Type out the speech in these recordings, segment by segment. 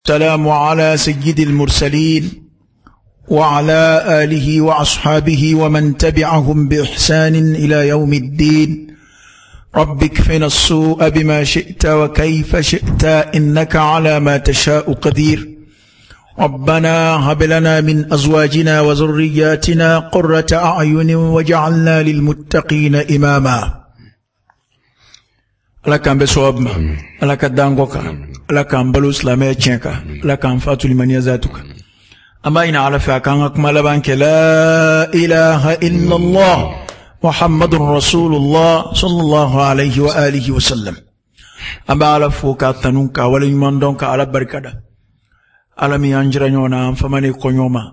السلام على سيد المرسلين وعلى آله وأصحابه ومن تبعهم بإحسان إلى يوم الدين. رب اكفنا السوء بما شئت وكيف شئت إنك على ما تشاء قدير. ربنا هب لنا من أزواجنا وذرياتنا قرة أعين وجعلنا للمتقين إماما. لك بسواب لك دانغوك لك بلوس لما يتشنك لك فاتو لمن يزاتك. أما إن على فاكانك مالبانك لا إله إلا الله محمد رسول الله صلى الله عليه وآله وسلم. أما على فوكا تنونك وليمان دونك على بركة على ميانجر نيونا فماني كونيوما.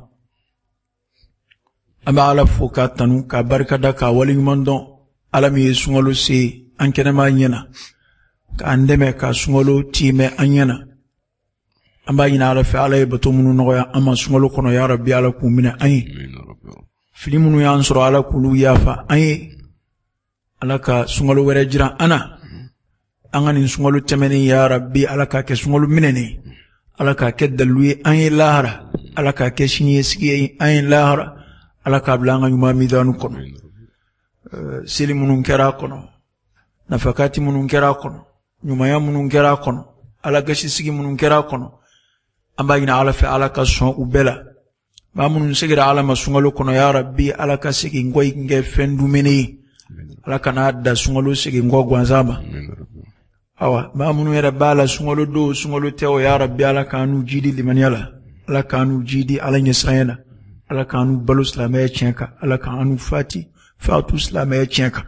أما على فوكا تنونك بركة وليمان دون على ميسونغلو سي أنكنا ما ينا كأندمة كسونغلو تيمة أنينا. أما إن على فعله بتومنو نويا أما سونغلو كنو يا ربي على كومنا أي فيلمنو يانسر على كلو يافا أي على كسونغلو ورجرا أنا سونغلو تمني يا ربي على كسونغلو منني على كدلوي أي لاهرة على كشني سكي أي لاهرة على كبلانغ يومامي دانو كنو سيلي منونكرا كنو nafakati mununkera kono nyuma ya mununkera kono ala gashi sigi mununkera kono amba ina ala fa ala ka son ubela ba munun sigira ala masungalo kono ya rabbi ala ka sigi ngoy nge fendu meni ala kana da sungalo sigi ngo gwanzama awa ba munun era bala sungalo do sungalo teo ya rabbi ala kanu jidi limanyala ala kanu jidi ala nyesayena ala kanu balus la me chenka ala kanu fatu islam e chenka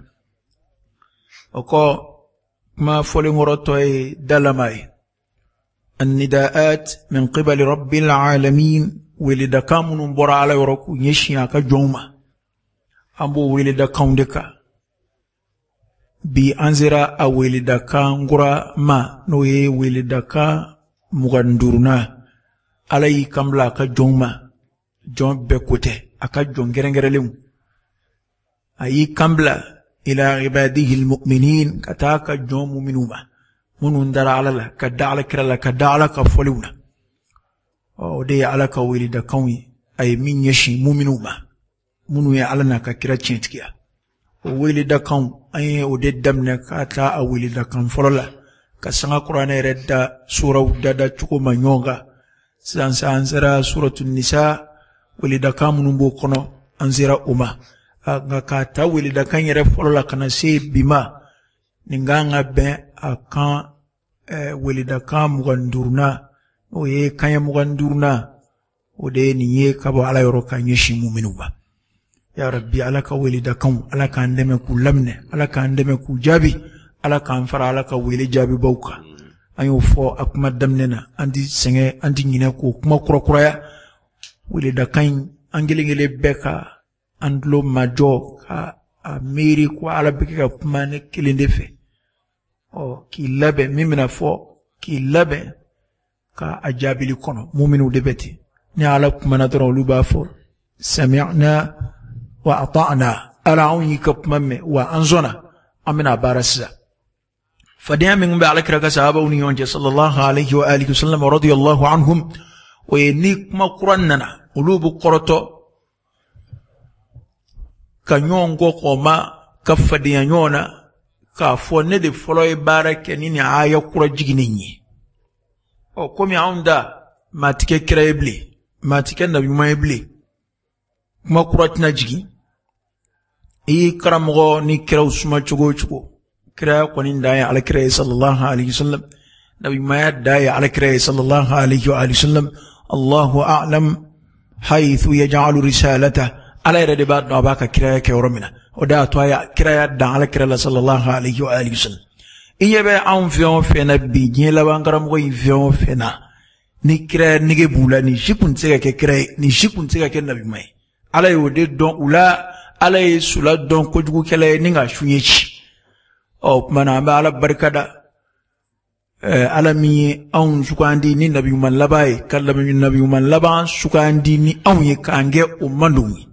وكو ما فولي دلماي النداءات من قبل رب العالمين ولد كامن برا على يركو يشيا كجوما أبو ولد كوندكا بأنزرا أو ولد كانغرا ما نوي ولد كا مغندورنا علي كاملا كجوما جون بكوته أكا جون غرنغرلم أي كاملا إلى عباده المؤمنين كتاك جوم منوما منون در على الله كدع كرلا كدع كفلونا ودي على كويل دكوي أي من يشي مؤمنوما منو يعلنا ككرا تشينتكيا ويل دكون أي ودي دمنا كتا أويل دكون فلولا كسنا قرآن رد سورة ودادا تكوما نيوغا سانسا أنزرا سورة النساء ويل دكون منو كنو أنزرا أما ngakata wili da kan yere folola kana se bima ninganga be akan wili da kan mugandurna o ye kan mugandurna o de ni ye kabo ala yoro kan yeshi mu'minu ba ya rabbi alaka wili da kan alaka andeme ku lamne alaka andeme ku jabi alaka anfara alaka wili jabi bauka ayo fo akuma damnena andi senge andi nyine ko kuma kurakuraya wili da kan angelingele beka andlo majo ka amiri kwa ala bika kumane kilindefe o ki labe mimina fo ki labe ka ajabili kono muminu debeti ni ala kumana dron luba fo sami'na wa ata'na ala unyi kapmamme wa anzona amina barasa fadiya min ba ala kiraka sahaba uni yonje sallallahu alaihi wa alihi wasallam radiyallahu anhum wa yenik ma qur'anna ulubu qoroto kanyongo koma kafadiya nyona ka fone de foloy barake nini aya kura jigininyi o komi aunda matike kreble matike na bimayble kuma kuratina jigi e karamogo ni kira usuma chugo kira koni ndaya ala kira sallallahu alaihi wasallam nabi maya daya ala kira sallallahu alaihi wa sallam Allahu a'lam haythu yaj'alu risalata ala yɛrɛ de b'a dɔn a b'a ka kiraya kɛ yɔrɔ min na o de y'a to a y'a kiraya dan ala kira la sallallahu alaihi wa alihi wasallam i ɲɛ bɛ anw fɛn o fɛn na bi diɲɛ laban karamɔgɔ in fɛn o fɛn na ni kiraya nege b'u la nin si kun tɛ se ka kɛ kira ye nin si kun tɛ se ka kɛ nabi ɲuman ye ala y'o de dɔn u la ala ye sula dɔn kojugukɛla ye ni ka su ye ci ɔ tuma na an bɛ ala barika da ala min ye anw sugandi ni nabi ɲuman laban ye ka nabi ɲuman laban sugandi ni anw ye k'an kɛ o man don ye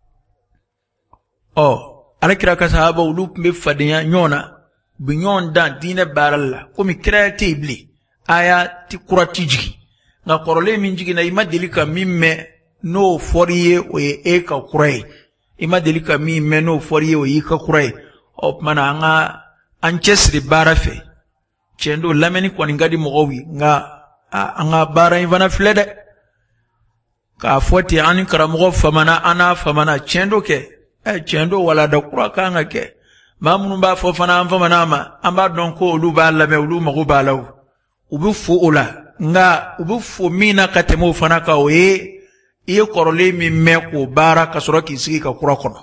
ala kira ka sahaba ulu kumbe fadinya nyona binyon dan dine baralla komi kira te ibli aya ti kurati jigi nga korole min jigina ima delika mimme no foriye o ye eka kurai ima delika mimme no foriye o yika kurai op mana anga anchesri barafe chendo lameni kwa ngadi mogowi nga anga bara ivana flede ka foti ani karamogo famana ana famana chendo ke chendo wala da kura kanga ke mamunu ba fo fana famana ma amba donko ulu ba lame ulu mago ba law ubu fu ula nga ubu fu mina katemo fana ka oye iye korole mi meko bara kasoro kisigi ka kura kono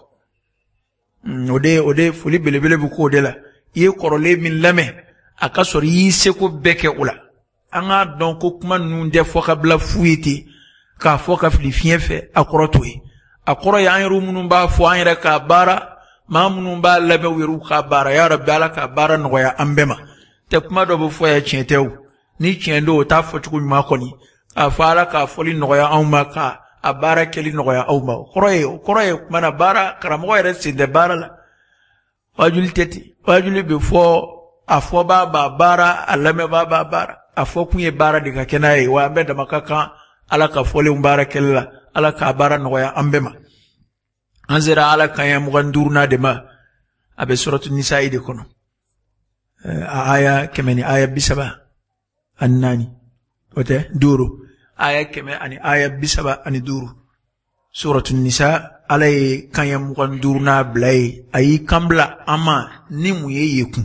ode fuli belebele bu ko de la iye korole min lame akasori yise ko beke ula anga donko kuma nunde fo ka bla fuiti ka fo ka fili fiefe akorotoyi akoro ya anru munun ba fo anra ka bara ma munun ba labe wiru ka bara ya rabbi ala ka bara no ya ambema te kuma do fo ya chentew ni chendo ta fo tuku ma koni afala ka foli no ya awma ka abara keli no ya awma koroye mana bara karamo ya resinde bara la wajuli teti wajuli be fo afo ba bara alame ba bara afo kunye bara diga kenaye wa ambeda makaka ala ka fole umbara kella ala ka bara noya ambema anzira ala ka ya mugandurna de ma abe suratu nisaa de kono aya kemeni aya bisaba annani ote duru aya keme ani aya bisaba ani duru suratu nisaa ala ka ya mugandurna blay ayi kambla ama nimu yeyekun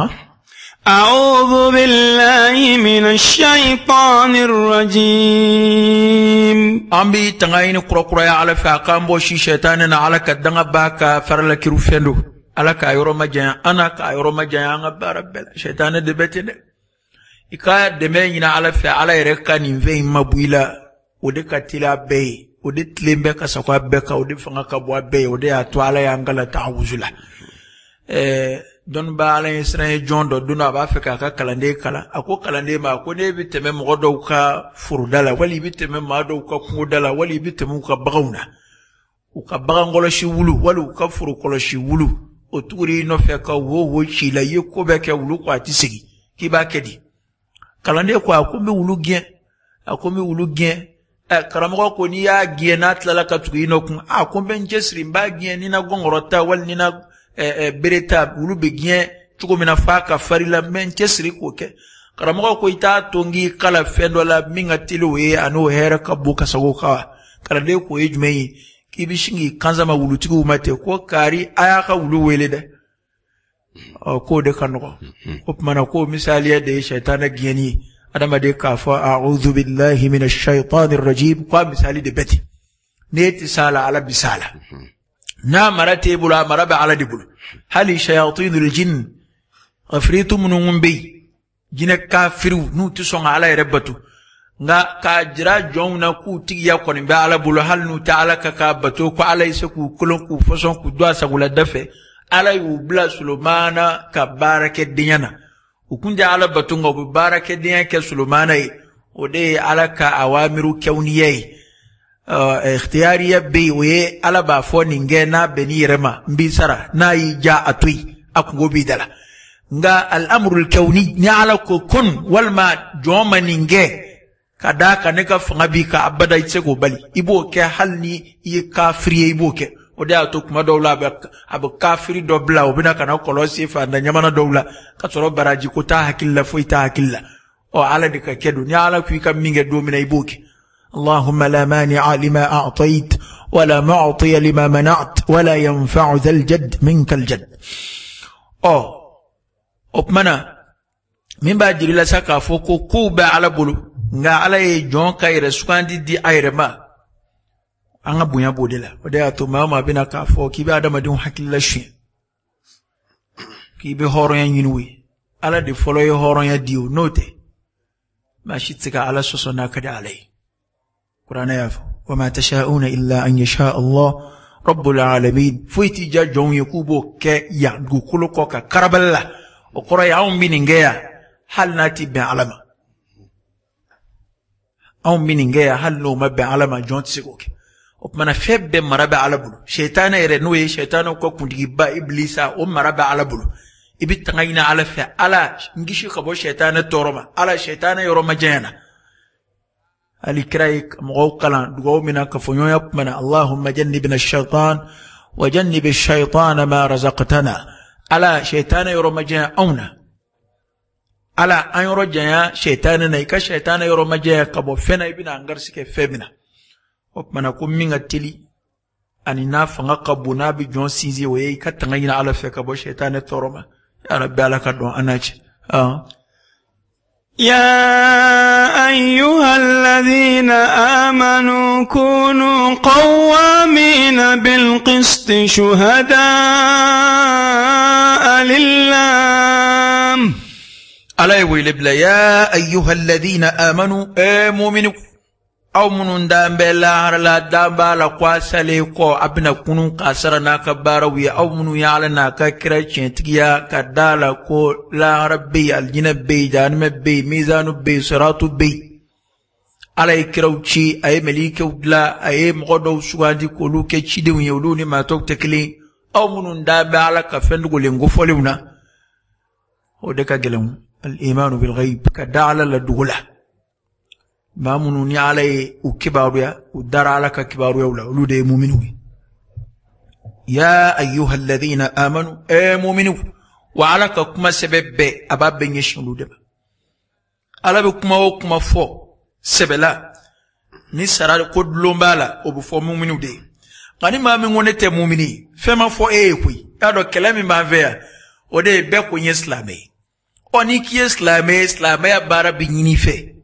أعوذ بالله من الشيطان الرجيم أمبي تغاين كرا يا على فاقامبو شي شيطاننا على كدنغ باكا فرلا كيرو فندو على كايرو مجايا أنا كايرو مجايا باربلا شيطان دبتي إكا دمينا على على يركا نينفي مبويلا ودي كتلا بي ودي تلمبكا سقوا بكا ودي فنغا بوا بي ودي أتوالا يانغلا تعوزلا don ba ala Israel John do duna ba Afrika ka kalande kala ako kalande ma ko ne biteme mo do ka furudala wali biteme ma do ka kudala wali biteme ka bagawna u ka bagangolo shi wulu wali ka furu kolo shi wulu o turi no fe ka wo chi la yeko be ke wulu kwa tisigi ki ba kedi kalande ko akombe wulu gien karamo ko ni ya gien atla ka tugi no kun akombe njesri mba gien ni na gongorota wali ni na bereta wulu begien chuko mina faka farila men chesri koke karamo ko ita tongi kala fendo la minga tilo ye ano hera kabuka sagoka kala de ko ejmei kibishingi kanza ma wulu tigo mate ko kari aya ka wulu weleda ko de kanoko opmana ko misali de shaytana gieni adama de kafa a'udhu billahi minash shaitanir rajim ko misali de beti neti sala ala bisala na marate bula maraba ala dibul hali shayatinul jinn afritu munun bi jina kafiru nu tisonga ala rebatu nga ka jira jonna ku tigiya koni be ala bulu hal nu ta'ala ka bato ko ala isaku kulun ku fason ku do asagula dafe ala yu bla sulumana ka barake dinyana ukunja ala batu ngo barake dinya ke sulumana o de ala ka awamiru kawniyai ikhtiyariya bi we ala ba fo ninge na beni rema mbisara na yija atui akungo bidala nga al-amru al-kawni ni ala ko kun wal ma joma ninge kadaka ne ka fanga bi ka abada ite go bali ibo ke halni yi kafiri ibo ke oda to kuma dawla ba abu kafiri dobla obina kana kolosi fa na nyamana dawla ka toro baraji ko ta hakilla fo ita hakilla o ala de ka kedu ni ala ku ka minge do mina ibo ke اللهم لا مانع لما أعطيت ولا معطي لما منعت ولا ينفع ذا الجد منك الجد أبمنا من بعد جلالة ساكا فوكو كوبا على بلو nga ala ye jon kayre sukandi di ayrema anga bunya bodela oda to mama bina ka fo ki be adama dum hakilla shi ki be horon yan yinwi ala de folo ye horon ya diu note ma shitka ala sosona kada alai qur'ana ya wama tashauna illa an yasha Allah rabbul alamin fuiti ja jon yakubo ke ya gukulo ko ka karaballa o qura ya um biningeya hal nati be alama أو من جاي هلو مبى على ما جون تسيقوك ومن فب مربى على بلو شيطان يرنوي شيطان وكوك يبا إبليسا ومربى على بلو يبيت تغينا على فع على نجيش كبو شيطان التورما على شيطان يروما جانا الكرايك مغوقلا دغو منا كفنيو يقمنا اللهم جنبنا الشيطان وجنب الشيطان ما رزقتنا على شيطان يرمجا أونا على أن يرجع شيطان نيكا شيطان يرمجا كبو فينا يبنا أنغرسك فيمنا ومنا كم من التلي أني نافع قبونا بجون سيزي ويي كتنغينا على فكبو شيطان تورما يا ربي على كدو أناج يا أيها الذين آمنوا كونوا قوامين بالقسط شهداء لله على ويلبلا يا أيها الذين آمنوا مؤمنوا أو منون دام بلا هرلا دام بالا قواسالي قو أبنا كنون قاسرنا كباروية أو منو يعلنا ككراشين تقيا كدالا قو لا ربي الجنب بي جانم بي ميزان بي صراط بي على كروتشي أي مليك ودلا أي مغدو سواندي كولو كتشيدي ويولوني ما توك تكلي أو منون دام بالا كفندقو لنغفوليونا ودكا جلون الإيمان بالغيب كدالا لدولا ما منوني علي وكباريا ودار على كباريا ولا ولود مؤمنون يا أيها الذين آمنوا مؤمنوا وعلى كما سبب أباب يشملوا على بكما وكما فو سبلا نسرا قد لومبالا وبفو مؤمنوا دي قاني ما من ونت مؤمني فما فو كوي هذا كلامي ما فيها ودي بكو يسلامي أنيكي إسلامي بارا بيني في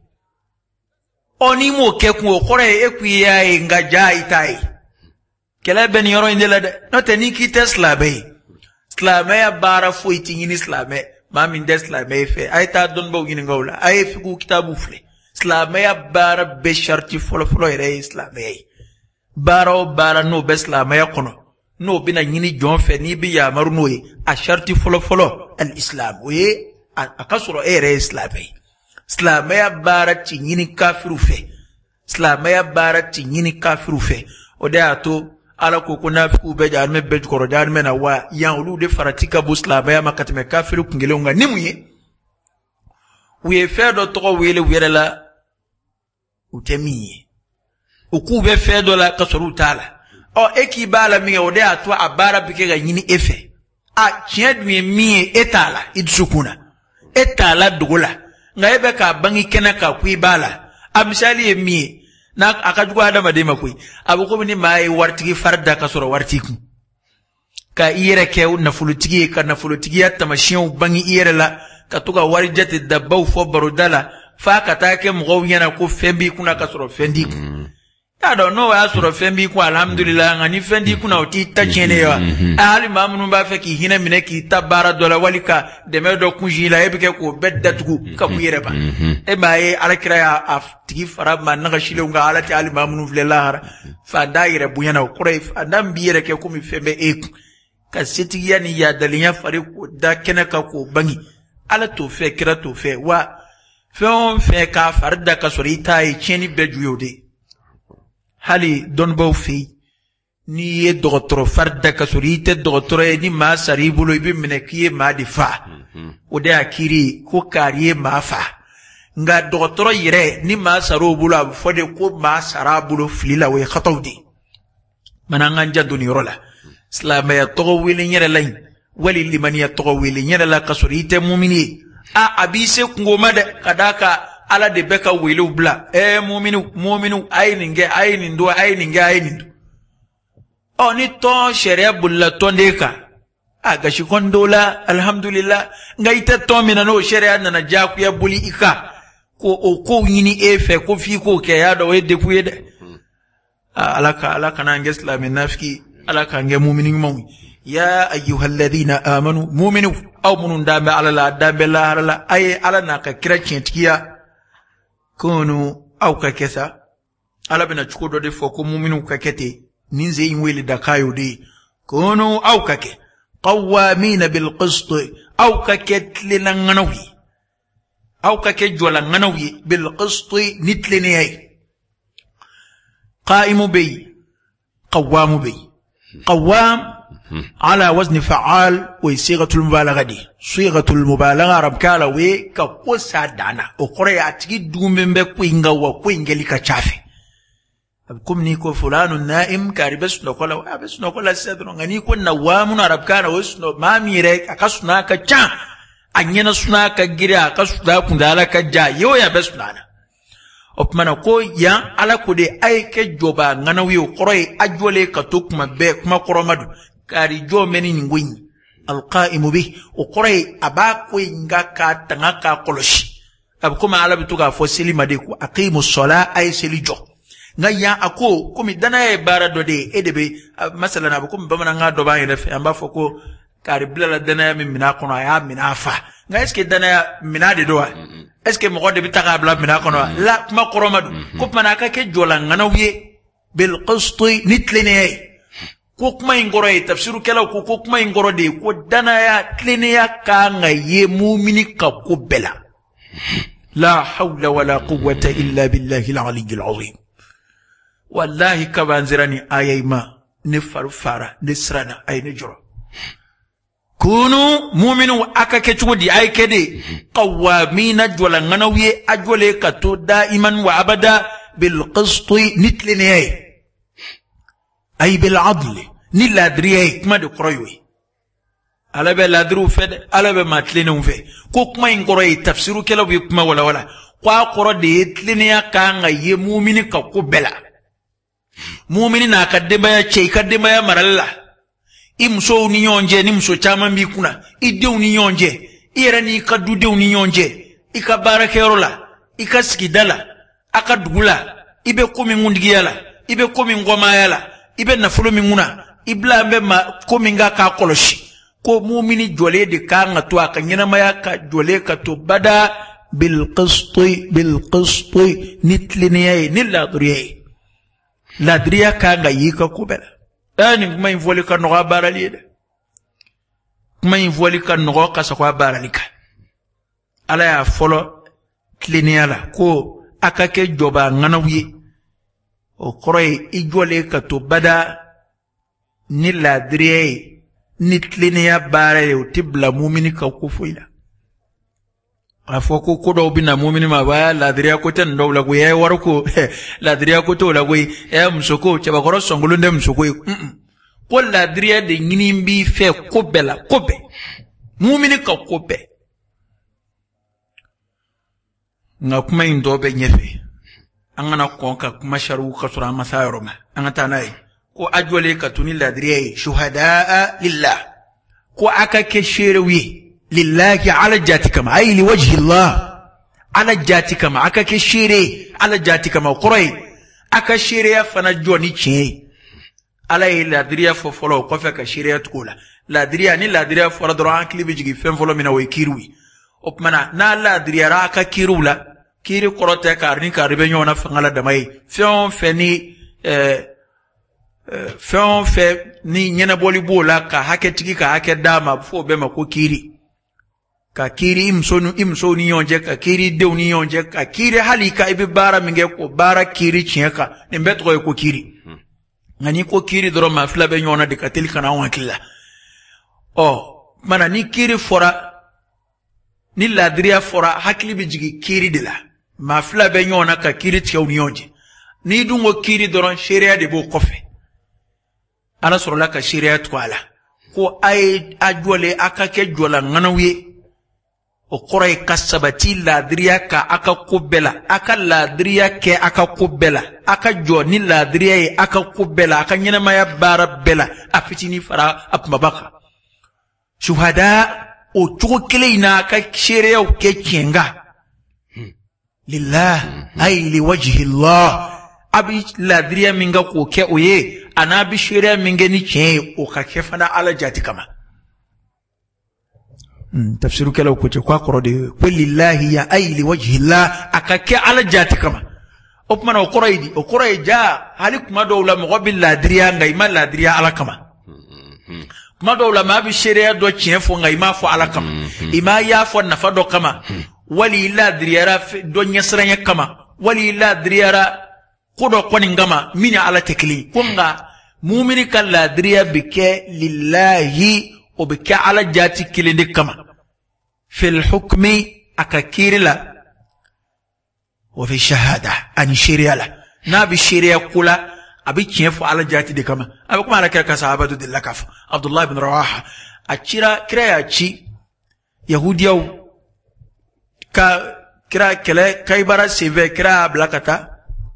oni mo kekun okore ekuya ngaja itai kele ben yoro indela no teni ki tesla be islame ya bara fu itingini islame ma min des islame fe ayta don bo gini ngawla ay fi ku kitabu fle islame ya bara be sharti folo ere islame bara no be islame ya kono no bina nyini jon fe ni bi ya maru no a sharti folo al islam we akasuro ere islame Islamaya bara ti nyini kafiru fe. Islamaya bara ti nyini kafiru fe. Ode ato ala koko nafiku be jarme be koro jarme na wa yan ulu de faratika bu Islamaya makatime kafiru kungele unga nimuye. Uye fedo toko wele wirela utemiye. Ukube fedo la kasoru tala. O eki bala miye ode ato abara bikega nyini efe. A chiedwe miye etala idsukuna. Etala dogola. Ngaebe ka bangi kena ka kui bala amsali emi na akajugwa adama de makui abuko ni mai wartigi farda ka soro wartiku ka iyere ke na fulutigi ka na fulutigi atamashion bangi iyere la ka tuga warijati dabaw fo barudala fa ka take mgo yana ko fembi kuna ka soro fendi I don't know why soro fembi ku alhamdulillah ngani fendi kuna oti tachene ya ali mamunu ba fe ki hina mine ki tabara dola walika de medo kunjila ebike ko beddatuku ka kuyereba e baye alakira ya aftigi farab man naga shile nga alati ali mamunu vle lahara fa daire buyana kurai fa ndam biyere ke kumi fembe e ka siti yani ya dalinya fare ko da kenaka ko bangi ala to fe kira to fe wa fe on fe ka farda ka sorita e cheni bejuyode hali don baw fi ni ye docteur farda ka sorite docteur ni ma saribulo ibi mineki ma difa o de akiri ko kariye ma fa nga docteur yire ni ma sarobulo ab fode ko ma sarabulo flila we khatawdi mananga jaddu ni rola islamay to wili nyere lain wali liman ya to wili nyere la ka sorite mu'mini a abise ngoma de kadaka ala de beka wili bla mu'minu ayninge aynindu oni to sharia bulla tondeka aga shikondola alhamdulillah ngaita to minano sharia nana jaku ya buli ika ko yini efe ko fi ko ke ya do wedde ku yede alaka na ngesla nafiki alaka nge mu'minin mawi ya ayyuhalladhina amanu mu'minu aw munun dambe ala la dambe la ala ay ala na ka kira centiya kono aw ka kesa ala bina chukodo de foko mu'minu ka kete ninze inweli dakayo de kono aw ka ke qawamin bil qist aw ka ketlina nganawi aw ka ke jola nganawi bil qist nitlini ay qa'imu bi qawamu bi qawam على وزن فعال وصيغة المبالغة دي صيغة المبالغة ربكالا وكقوسا دانا وقرأ أتجد دومين بكوينغا وكوينغا كشافي أبكم نيكو فلان نائم كاربس نقولا أبس نقولا سيدنا نيكو نوامنا ربكالا وسنو مامي ريك أكسنا كجا أنينا سنا كجرا أكسنا كندالا كجا يويا بس نانا opmana ko ya ala ko de ay ke joba nganawi qoroy ajwale ka tukma be kuma qoromadu kari jo meni ngwin alqaimu bi o qoroy aba ko ngaka tangaka koloshi ab kuma ala bituga fo selima de ko aqimu sala ay selijo ngaya ako kumi dana e barado de edebe masalan ab kuma bamana nga do ba yene fe amba fo ko kari blala dana min mina kono ya minafa nga eske dana mina de doa est-ce que mo de bitaka bla mina kono la kuma koromadu ko manaka ke jola ngana wiye bil qisti nitlene ko kuma ingoro e tafsiru kala ko kuma ingoro de ko dana ya tlene ya ka ngaye mu'mini ka ko bela la hawla wala quwwata illa billahi al-aliyyil azim wallahi kabanzirani ayayma ne farfara ne srana ay ne joro kunu mu'minu akake chudi ay kede qawamina jola nganawiye ajole kato daiman wa abada bil qist nitlini ay bil adl ni ladriye kuma de kroyoy ala be ladru fed ala be matlinu fe ko kuma ingoroy tafsiru kala bi kuma wala kwa qoro de tliniya ka ngaye mu'mini ka ko bela mu'mini na kadde ya che kadde ya maralla imso ni nyonje ni mso chama mbi kuna idew ni nyonje ira ni kadu dew ni nyonje ika barakerola ika skidala aka dugula ibe komi ngundigi yala ibe komi ngoma yala ibe nafulo minguna ibla mbe ma komi ngaka koloshi ko mu'mini jole de ka ngatu aka nyina maya ka jole ka to bada bil qist nitliniye ladriya ka ga yika kubela ani kuma involi ka no barali de kuma involi ka no ka sa kwa barali ka ala ya folo kliniala ko akake joba nganawi o kroy ijole ka to bada ni ladriye ni klinia barale o tibla mu'mini ka ko foila afoko ko do bina mu'mini ma ba ladriya ko tan do la go yey warko ladriya ko to la go e msoko chaba koro songulu ndem msoko ko ladriya de ngini mbi fe ko bela ko be mu'mini ka ko be nga kuma indo be nyefe angana konka kuma sharu ka sura masayro ma angata nay ko ajole ka tuni ladriya shuhada lillah ko aka ke sherewi lillahi ala jatikama ay liwajhi Allah ala jatikama aka ke shere ala jatikama qur'ay aka shere ya fana joni che ala ladriya fo folo ko fe ka shere ya tukula ladriya ni ladriya fo radro an klibi jigi fem folo mina way kirwi opmana na ladriya ra aka kirula kiri qorote ka ni ka ribe nyona fangala damay fion fe ni nyena boli bola ka hake tigi ka hake dama fo be ma ko kiri ka kiri imso ni yonje ka kiri dew ni yonje ka kiri halika ibe bara minge ko bara kiri chieka ne betro ko kiri ngani ko kiri doro ma fla be nyona de katel kana wankilla mana ni kiri fora ni ladriya fora hakli bi jigi kiri de la ma fla be nyona ka kiri tchew ni yonje ni dungo kiri doro sheria de bo kofe ana soro la ka sheria twala ko ay ajole akake jola nganawi o koray kasabati ladriya ka aka kubela aka ladriya ke aka kubela aka joni ladriya e aka kubela aka nyina maya bara bela afitini fara apmabaka shuhada o chukile ina aka shereya o ke kenga lillah ay liwajhi Allah abi ladriya minga ko ke oye anabi shereya minga ni che o ka kefana ala jati kama tafsiru kala ko ce kwa korode lillahi ya ay li wajhi Allah akake ala jati kama opmana o koray ja halik madawla mo bil ladriya ngai ma ladriya ala kama madawla ma bi sheria do chien fo ngai ma fo ala kama ima ya fo nafa do kama wali ladriya do nyasranya kama wali ladriya ko do koni ngama mini ala tekli ko nga mumini ka ladiriya bi kɛ lillahi o bi kɛ ala jati kelen de kama fil hukmi aka kiri la wa fi shahada ani shari'a la n'a bi shari'a kula abi tiɲɛ fɔ ala jati de kama abi kuma ala kira ka sahabatu de la k'a fɔ Abdullah ibn Rawaha a cira kira y'a ci yahudiyaw ka kira kɛlɛ Kaibara senfɛ kira y'a bila ka taa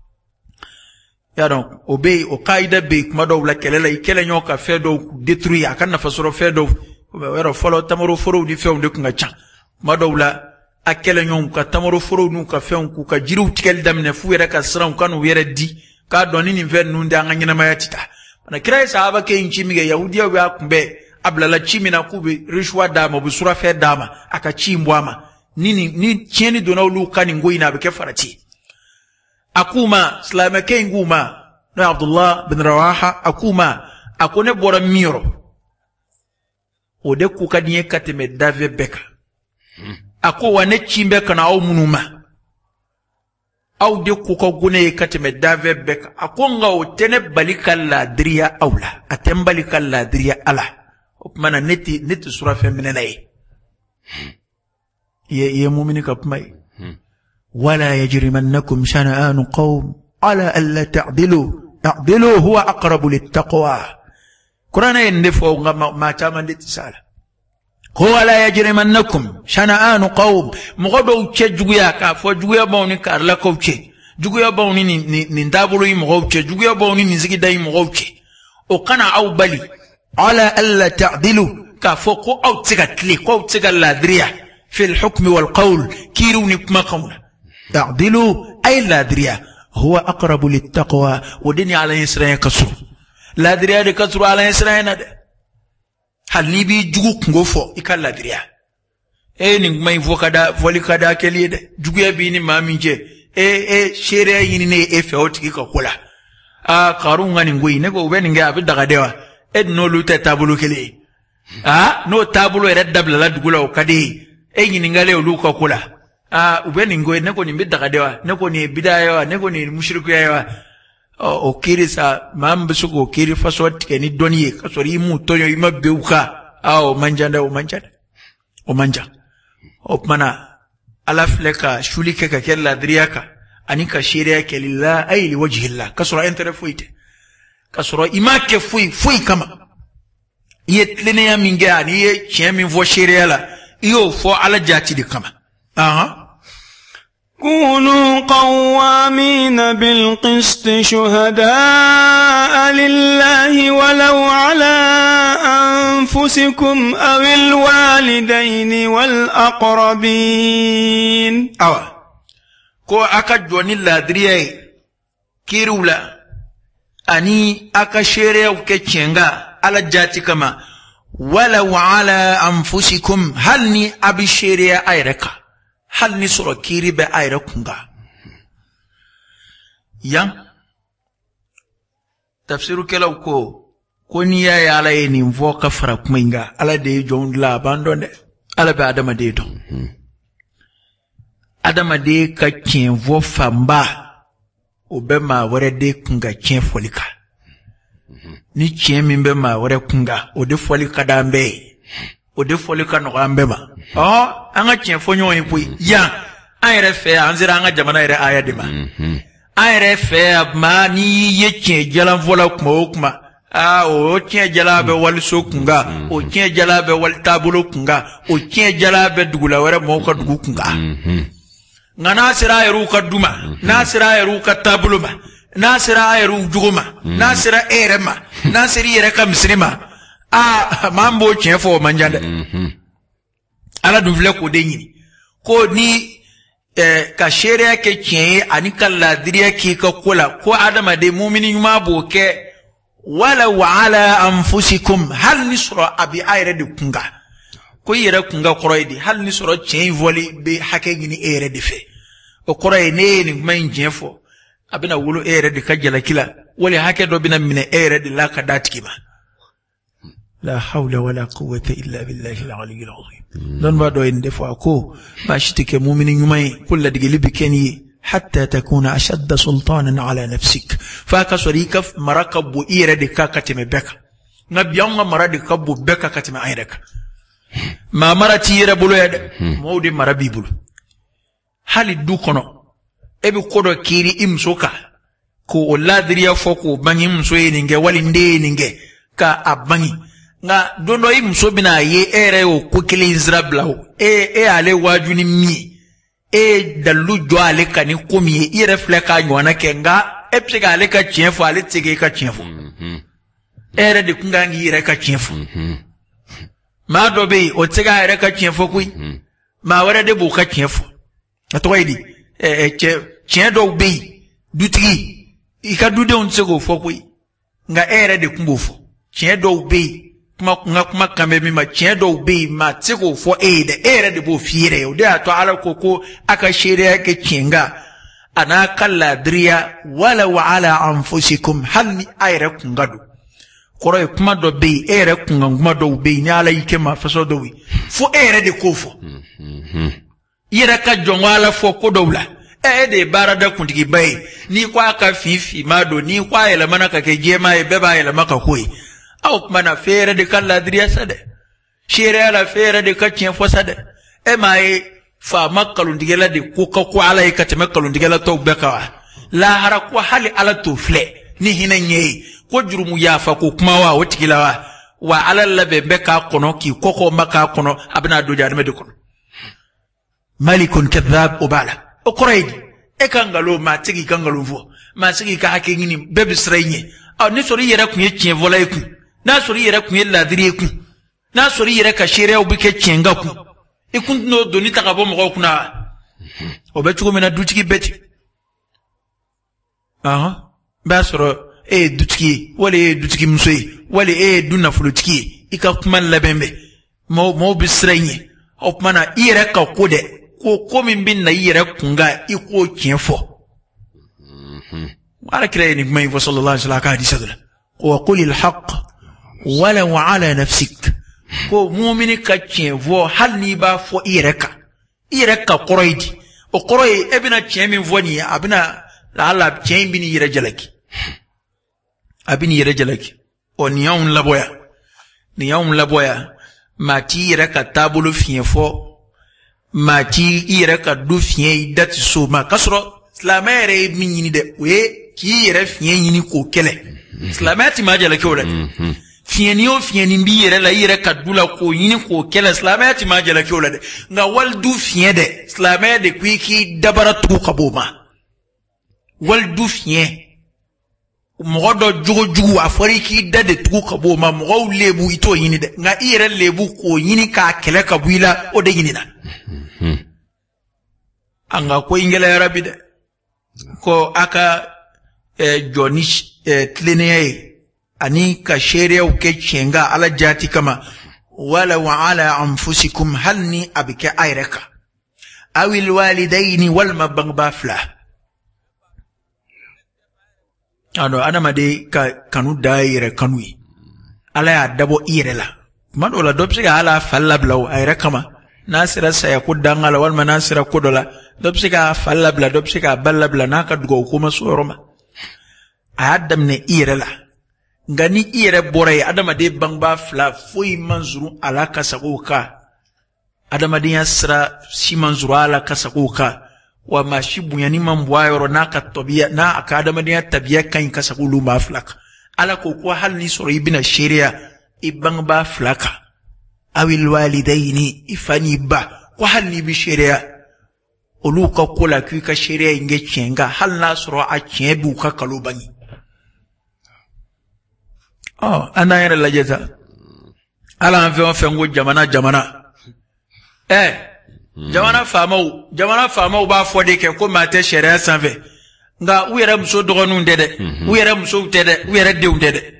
ya dɔn o bɛ yen o kaida bɛ yen kuma dɔw la kɛlɛ la i kɛlɛ ɲɔgɔn ka fɛn dɔw détruire a ka nafa sɔrɔ fɛn dɔw yɔrɔ fɔlɔ tamaro forow ni fɛnw de kun ka ca kuma dɔw la a kɛlɛ ɲɔgɔn ka tamaro forow n'u ka fɛnw k'u ka jiriw tigɛli daminɛ f'u yɛrɛ ka siranw ka n'u yɛrɛ di k'a dɔn ni nin fɛn ninnu de an ka ɲɛnamaya ti taa mana kira ye sahaba kɛ in ci min kɛ yahudiyaw y'a kunbɛn a bilala ci min na k'u bɛ risuwa d'a ma u bɛ surafɛn d'a ma a ka ci in bɔ a ma ni tiɲɛni donna olu ka nin ko in na a bɛ kɛ farati akuma silamɛkɛ in k'u ma n'o ye Abdullah bin Rawaha akuma a ko ne bɔra min yɔrɔ o de ko ka di n ye ka tɛmɛ dafɛ bɛɛ kan a ko wa ne ci bɛ ka na aw minnu ma aw de ko ka go ne ye ka tɛmɛ dafɛ bɛɛ kan a ko nka o tɛ ne bali ka laadiriya aw la a tɛ n bali ka laadiriya ala o tuma na ne tɛ surafɛn minɛ na ye i ye mumini ka kuma ye wala yajrimannakum shana'anu qawm ala alla ta'dilu i'dilu huwa aqrabu littaqwa Qur'ana yende fo ma chama de tisala wala yajrimannakum shana'anu qawm mogodo che juguya ka fo juguya bawni kar la ko che juguya bawni ni ndabulu yi mogo che juguya bawni ni zigi dai mogo che o kana aw bali ala alla ta'dilu ka fo ko aw tiga kli ko tiga ladriya fil hukm wal qawl kiruni kuma qawla ta'dilu ay ladriya huwa aqrabu littaqwa ودني على يسرين كسر لا دريا دي كسر على يسرين هل نبي جوك نغفو إكال لا دريا ni ما يفو كدا فولي كدا كلي ده جوكيا بيني ما منجي شيريا يني فهوتي كولا قارون غني ngui nego ubeni nga abi daga dewa no lute tabulu kele no tabulu ere dabla la dugula o kadi yini ngale oluka kula ubeni ngoe neko ni bidaka dewa neko ni bidaya neko ni mushriku ya o kiri sa mambusu ko kiri faso tike ni doniye kasori mu tonyo ima beuka o manjanda o manja o mana alafleka shulike ka kella driyaka anika shiriya ke lillah ay li wajhillah kasora entere fuite kasora imake fui kama yetlene ya minga ni ye chemi vo shiriya la iyo fo ala jati di kama كونوا قوامين بالقسط شهداء لله ولو على أنفسكم أو الوالدين والأقربين كو أكجوني اللادرية كيرولا أني أكشيري وكتشنغا على جاتي كما ولو على أنفسكم هل ني أبشيري أيركا hal ni soro kiri be ayra kunga yan tafsiru kelaw ko ni ya ala ni mvoka fara kuminga ala de jon la abandonne ala be adama de don adama de ka kin vo famba o be ma wore de kunga kin folika ni kin min be ma wore kunga o de folika dambe o de folika no ambe ba anga chen fonyo ipui ya ayre fe anzira anga jamana ire aya dima ayre fe ma ni ye chen jala vola kuma o chen jala be wal sokunga o chen jala be wal tabulo kunga o chen jala be dugula wara mo ka dugu kunga ngana sira yeru ka duma na sira yeru ka tabulo ma na sira yeru juguma na sira erema na sira yere ka misrima mambo chen fo manjanda ala duvle ko de nyini ko ni ka sheria ke chen ani kala diriya ki ka kola ko adama de mu'mini yuma boke wala wa ala anfusikum hal nisra abi ayre de kunga ko yere kunga koroydi hal nisra chen voli be hake gini ere de fe o koroy ne ni man jefo abina wulu ere de kajala kila wali hake do bina mine ere de la ka datkima la hawla wala quwwata illa billahi al-ali al-azim don ba do inde fo ko ba shitike mu'minin yumai kullu dige libi keni حتى تكون أشد سلطانا على نفسك فكسريك مركب إيردك كتم بك نبيان مرادك بك كتم عينك ما مرتي يربلو يد مودي مربي بلو hali du kono ebe kodo kiri imsoka ko oladriya foko bangi msoye ninge wali nde ninge ka abangi nga dondo imso bina ye ere o kokele izrablawo ale wajuni mi dalu jo ale kani komi ire fleka nywana kenga epsega ale ka chiefo ale tege ka chiefo ere de kungangi ire ka chiefo ma dobe o tega ere ka chiefo kui ma wara de bu ka chiefo atoyidi chien do be dutigi ika dude on sego fokui nga ere de kumbofo chien do be kuma kambe mi ma chien do be ma sego fo de ere de bo fiere o de ato ala koko aka shere yake chinga ana kala driya wala wa ala anfusikum halni ayre kungado koro kuma do be ere kunganguma do be ni ala yike ma faso do wi fo ere de kofo yera ka jongwala fo kodowla de barada kuntigi bay ni kwa ka fifi mado ni kwa ele mana ka kejema beba ele maka koi au mana fere de kala driya sade shere ala fere de ka cien fo sade mai fa makalundigela de kuka ko ala ka temakalundigela to beka la hara ko hali ala to fle ni hinanye ko jurumu yafa ko kuma wa wotigila wa ala labe beka kono ki koko maka kono abna do jarme de kono malikun kadhab ubala okoraidi ekangalo matigi kangalo vo masigi ka hakengini bebe srainye ni sori yera kunye chien vola eku na sori yera kunye ladiri eku na sori yera ka shere obike chienga ku ekun no doni takabo mo kuna obechugo mena duchiki beti ba soro duchiki wale duchiki msoi wale duna fulutiki ika labembe mo bisrainye opmana yera ka kode ko komin bin na yere kunga iko kienfo wala kire ni mai wa sallallahu alaihi wasallam hadisi dala wa qul al haqq wala wa ala nafsik ko mu'mini ka kienfo hal ni ba fo ireka qoroidi o qoroi ebina chiemin voni abina la ala chien bin yere jalaki abini yere jalaki o niyaun laboya mati ireka tabulu fienfo mati ire ka du fien dati so ma kasro slamere minyini de we ki ire fien yini ko kele slamati ma jala ko la fien yo fien mbi ire la ire ka du la ko yini ko kele slamati ma jala ko la de nga wal du fien de slamere de kwiki dabara tu kaboma wal du fien mo do jugo afariki dade tu kaboma mo lebu ito yini de nga ire lebu ko yini ka kele kabuila o de yini na anga ko ingela yarabi de ko aka jonish tleneye ani ka shere o ke chenga ala jati kama wala wa ala anfusikum halni abika ayraka awil walidaini wal mabangba fla ana made kanu daire kanui ala ya dabo irela madola dobsiga ala falla blaw ayra kama nasira saya kudangala wal manasira kudola dobsiga falla bla dobsiga balla bla naka dugo kuma soroma adam ne irela ngani ire boray adama de bangba fla foi manzuru ala kasakuka adama de yasra si manzuru ala kasakuka wa mashibu yani mambuayoro naka tobia na akadama de tabia kan kasakulu maflak ala ko ko hal ni soro ibina sharia ibangba flaka awil walidaini ifani ba ko hal ni bi sharia oluka kola ka sharia inge chenga hal na soro a chebu ka kalubani ana yara lajeta ala anfe fengo jamana jamana famau ba fode ke ko mate sharia sanve nga uyere muso dogonu ndede uyere muso tede uyere de ndede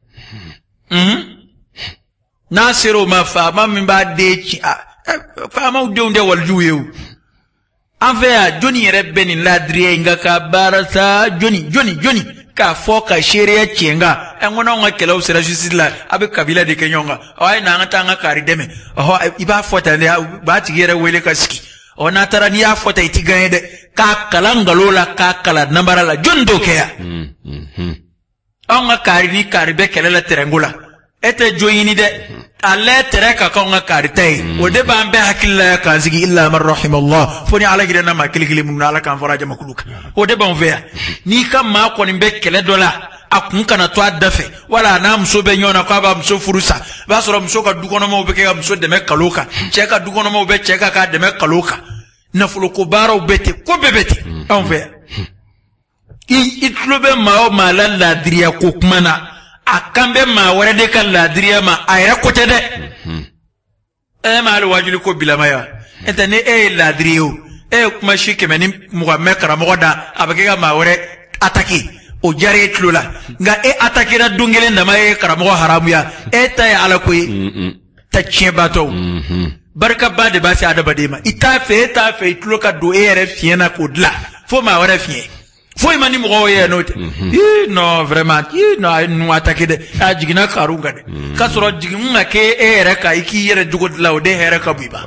na sero ma fama mimba de chi fama u de unde waljuyu anfe ya joni yere benin ladrie nga ka barasa joni ka foka sharia chenga engona nga kelo sera jusila abe kabila de kenyonga ay na ngata nga kari deme iba fota ne ba tigere wele ka ski ona tarani ya fota iti ganye de ka kalangalola ka kala nambara la jondo ke ya onga kari ni kari be kelela terengula ete joyini de alle tereka ka onga kari tay o de bambe hakilla ka zigi illa man rahimallah foni ala gidana ma kilikili mun ala kan faraja makuluka o de ban veya ni kam ma ko ni be kele dola akun kana to adafe wala na mso be nyona kwa ba mso furusa ba soro mso ka dukono mo be ke mso de me kaloka cheka dukono mo be cheka ka de me kaloka na fulo ko baro bete ko bebete on veya itlobe ma o mala ladriya ko kumana akambe ma wara de kan ladriya ma ayra ko tede mal wajuli ko bilamaya etane ladriyo kuma shi kemeni mugamme karamo da abake ga ma wara ataki o jare tlola nga atakira dungele ndama karamo haramu ya tay ala ko ta chebato barka bade ba si adaba de ma ita fe tloka do fiena ko dla fo ma wara fie fo imani mo ye note no vraiment no nu attaquer de ajigina karunga de kasoro jiginga ke ka iki yere jugo lawde here ka biba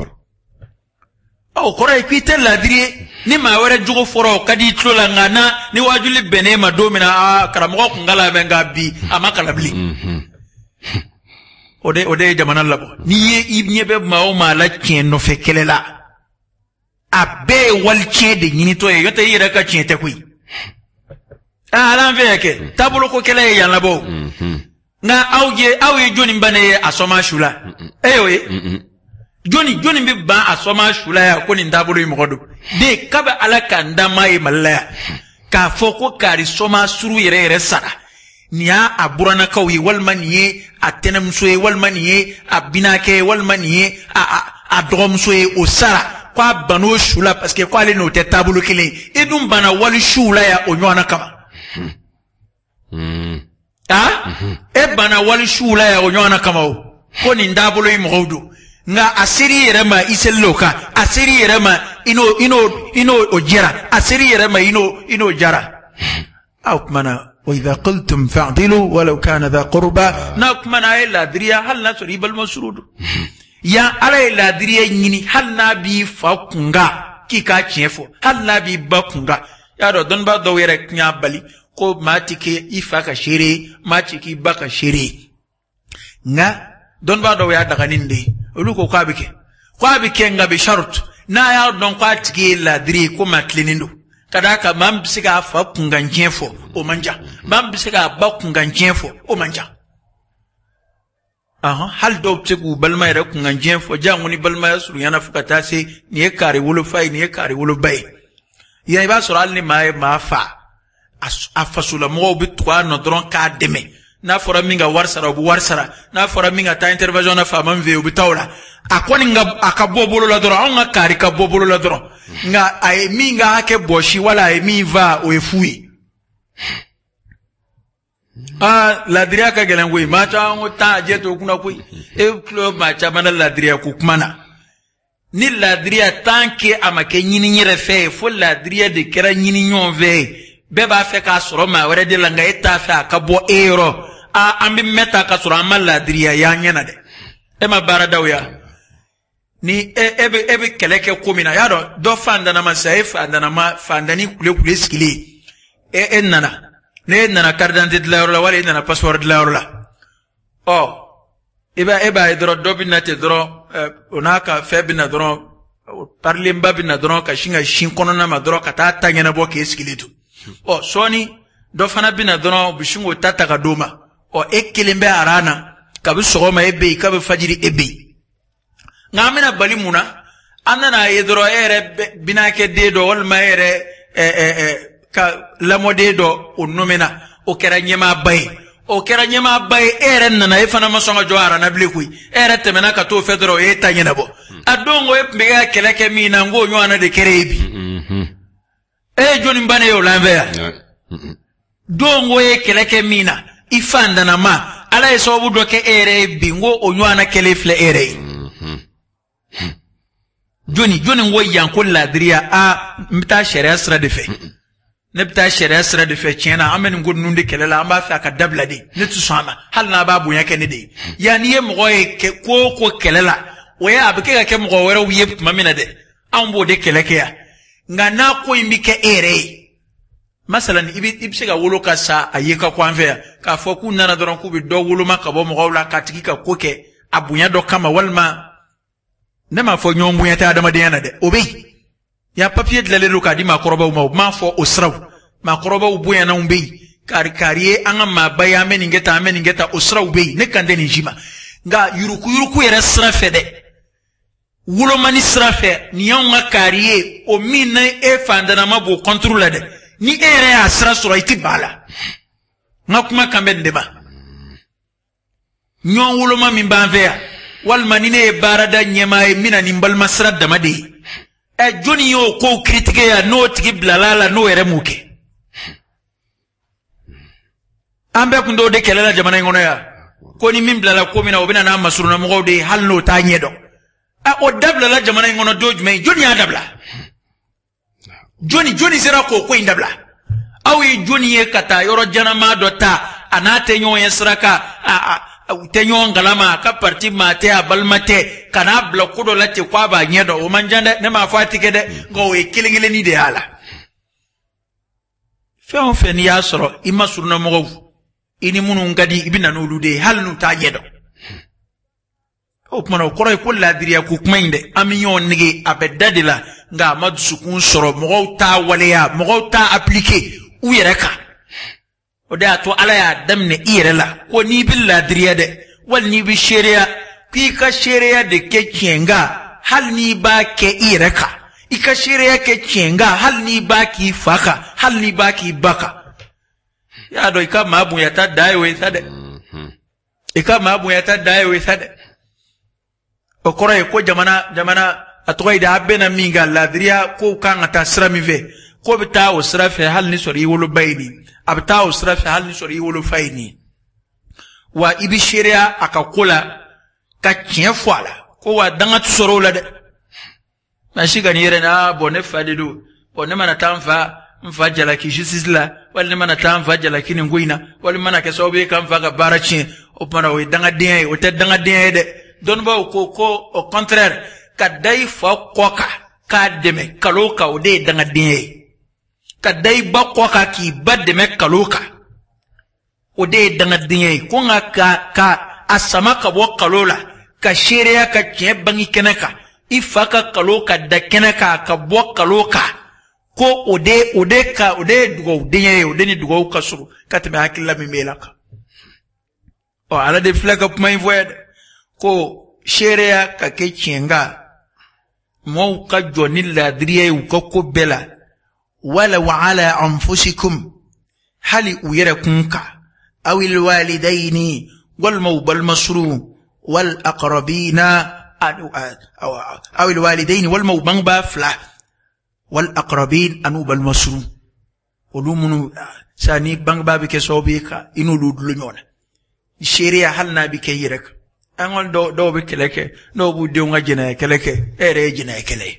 o kora ikite ladri ni ma wara jugo foro kadi tlola ngana ni wajuli benema domina karamo ko ngala menga bi amakala bli ode jamana labo ni ibnye be ma o mala kien no fekelela abe walche de nyini to yote yere ka chiete kui alan veke tabulo ko kele ya labo na awye joni mbane asoma shula joni bi ba asoma shula ya ko ni ndabulo imogodo de kaba alaka ndama e malaya ka foko kari soma suru yere sara niya aburana kawi walmaniye atenemsoe walmaniye abinake walmaniye a dromsoe osara kwa bano shula parce que kwa le no te tabulu kile edum bana wali shula ya onywana kama bana wali shula ya onywana kama ko ni ndabulo imogodo nga asiri yerema iseloka asiri yerema ino ojera asiri yerema ino jara au mana وإذا قلتم فاعدلوا ولو كان ذا قربى ناكمنا إلا دريا هل نسريب المسرود يا على إلا دريا يني هل نبي فاكونغا كيكا تشيفو هل نبي باكونغا يا دون با دويرك نيابالي كو ماتيكي إفاكا شيري ماتيكي باكا شيري نا دون با دويا دغانيندي ولوكو kwabike nga bisharut na ya don kwatiki إلا دريا كما تلينيندو kadaka mambisika afa kunganjefo o manja mambisika ba kunganjefo o manja hal do tsegu balma yara kunganjefo janguni balma yasuru yana fukata se ni kare wulu fai ni kare wulu bay ya ba sural ni ma fa afasula mo bitwa no dron ka deme na fora minga warsara na fora minga ta intervention na fa manve ubitawla akoni nga akabobolo la dron nga kari kabobolo la dron nga ay minga hake boshi wala ay mi va o efui ladria ka gelangwe macha ngota jeto kuna kui club macha mana ladria ku kumana ni ladria tanke amake nyini nyire fe fo ladria de kera nyini nyonve beba fe ka soro ma were de langa eta fe akabo ero ambi meta ka soro amal ladria ya nyana de ma barada ya ni ebe keleke komina yado do fandana ma saif andana ma fandani kule skili nana carte d'identité de la wala nana passeport de la wala eba idro dobinate dro onaka febina dro parle mbabina dro ka shinga shinkono na madro ka tata ngena boke skilitu soni do fana bina dro bishingo tata ka doma ekelembe arana ka bisogoma ebe ka fajiri ebe ngamena bali muna anana yedro binake dedo wal maere ka lamode do onomena o kera nyema bay nana efana masonga joara na blekui temena ka to fedro tanyena bo adongo mbega keleke mina ngo nywana de kerebi joni mbane yo lambeya dongo keleke mina ifanda na ma ala esobu doke bingo onywana kelefle Joni ngo yankol ladriya mta sharia sra de fe nebta sharia sra de fe tiena amen ngo nunde kelela amba fa ka dabla de ne tu sama hal na babu yake ne de yani ye mo ke ko kelela we abike ka ke mo wero wiye mamina de ambo de keleke ya nga na ko imbike ere masalan ibi ga wolo ka sa ayeka kwanve ka fo ku nana doron ku bi do wolo ma ka bo mo wala ka tiki ka koke abunya do kama walma nema fo nyombu ya ta adama de yana de obey ya papier de la ka di ma koroba ma fo osraw ma koroba ubuya na umbe kariye anga mabaya meningeta osraw be ne kande ni jima nga yuruku yere srafe de wulo mani srafe ni yonga kariye o mina e fandana mabo contrôle de ni ere asra sura itibala ngakuma kambe ndeba nyon wulo ma min banvea wal manine barada nyema e mina ni mbal masra damade e joni yo ko critique ya no tigi blalala no ere muke ambe kundo de kelela jamana ngono ya ko ni min blala ko mina obina na masuruna mo de halno ta nyedo a o dabla la jamana ngono doju me joni ya dabla joni sera ko indabla awi joni ye kata yoro janama do ta anate nyon yesraka tenyon galama ka parti mate abalmate kana bla kudo lati kwa ba nyedo o manjanda ne ma fatike de go e kilingile ni de hala fe ni ya soro imasuruna mo ini munu ngadi ibina nolude halnu ta yedo o kuma ko ko ladiriya ku kuma inde amiyon nige abedadila nga madu sukun soro mo ta waleya mo ta appliquer u yereka o da to ala ya damne irela ko ni bil ladiriya de wal ni bi sharia ki ka sharia de ke kenga hal ni ba ke ireka ika sharia ke kenga hal ni ba ki faka hal ni ba ki baka ya do ika mabu ya ta dai we sade ika mabu ya ta dai we sade o kore ko jamana atoy da abena minga ladriya ko kan ta sramive ko bita o srafe hal ni sori wolo bayni abta o srafe hal ni sori wolo fayni wa ibi sharia akakola ka kienfala ko wa danga tsoro la de na shiga ni yere na bonne fadidu bonne mana tamfa mfa jala ki jisisla wala mana tamfa jala kini nguina wala mana ke sobe kam fa ga barachi o pana o danga den o te danga den de don ba ko au contraire ka dai fa koka ka deme kaloka o de danga den ka dai ba koka ki bademe kaloka o de danga den ko nga ka asama ka bo kalola ka sheria ka ke bangi kenaka ifaka kaloka da kenaka ka bo kaloka ko ode dugo denye ode ni dugo kasuru katme hakilla mi melaka o ala de flaka pumai voed ko sheria ka ke chenga mo ka joni ladriye u ko bela wala wa ala anfusikum hali uyira kunka aw al walidaini wal mawbal masru wal aqrabina aw al walidaini wal mawban ba fla wal aqrabin anu bal masru olumunu sani bang babi ke sobika inu ludlu nyona sheria halna bi ke yirek angol do be keleke no bu de nga jina keleke ere jina kele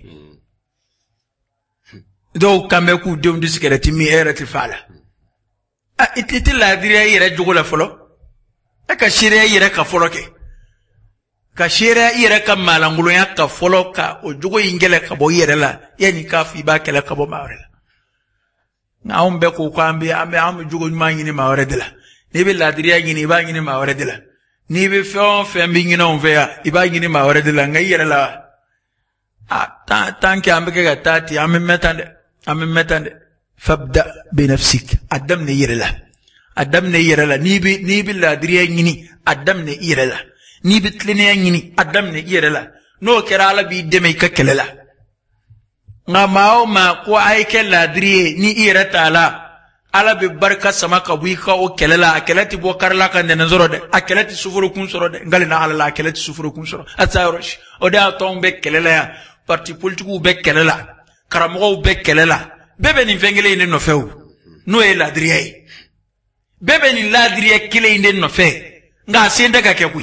do kambe ku de ndu sikerati mi ere tifala ititi la diriya yire jugula folo ka sheria yire ka folo ke ka sheria yire ka malangulu ya ka folo ka o jugo ingele ka bo yire la yani ka fi ba kele ka bo mawre na ombe ko kwambe am jugo ma nyini mawre de la ni be la diriya nyini ba nyini mawre de la ni be fe mbi nyina on veya iba nyini mawre de la ngai yire la tanke ambe ga tati am metande fabda bi nafsik adam ne yire la ni bi la diriya nyini adam ne yire la ni bitlene nyini adam ne yire la no kerala bi deme ka kelela nga mao ma ko ay kella driye ni ira taala ala be barka sama ka wi ka o kelela akelati bo karla kan den zoro de akelati sufuru kun soro de ngalina ala akelati sufuru kun soro atayrosh o da tombe kelela ya parti politique be kelela karamo be kelela bebe ni vengele ni no few no e la driye bebe ni la driye kile inde no fe nga sende ka ke ku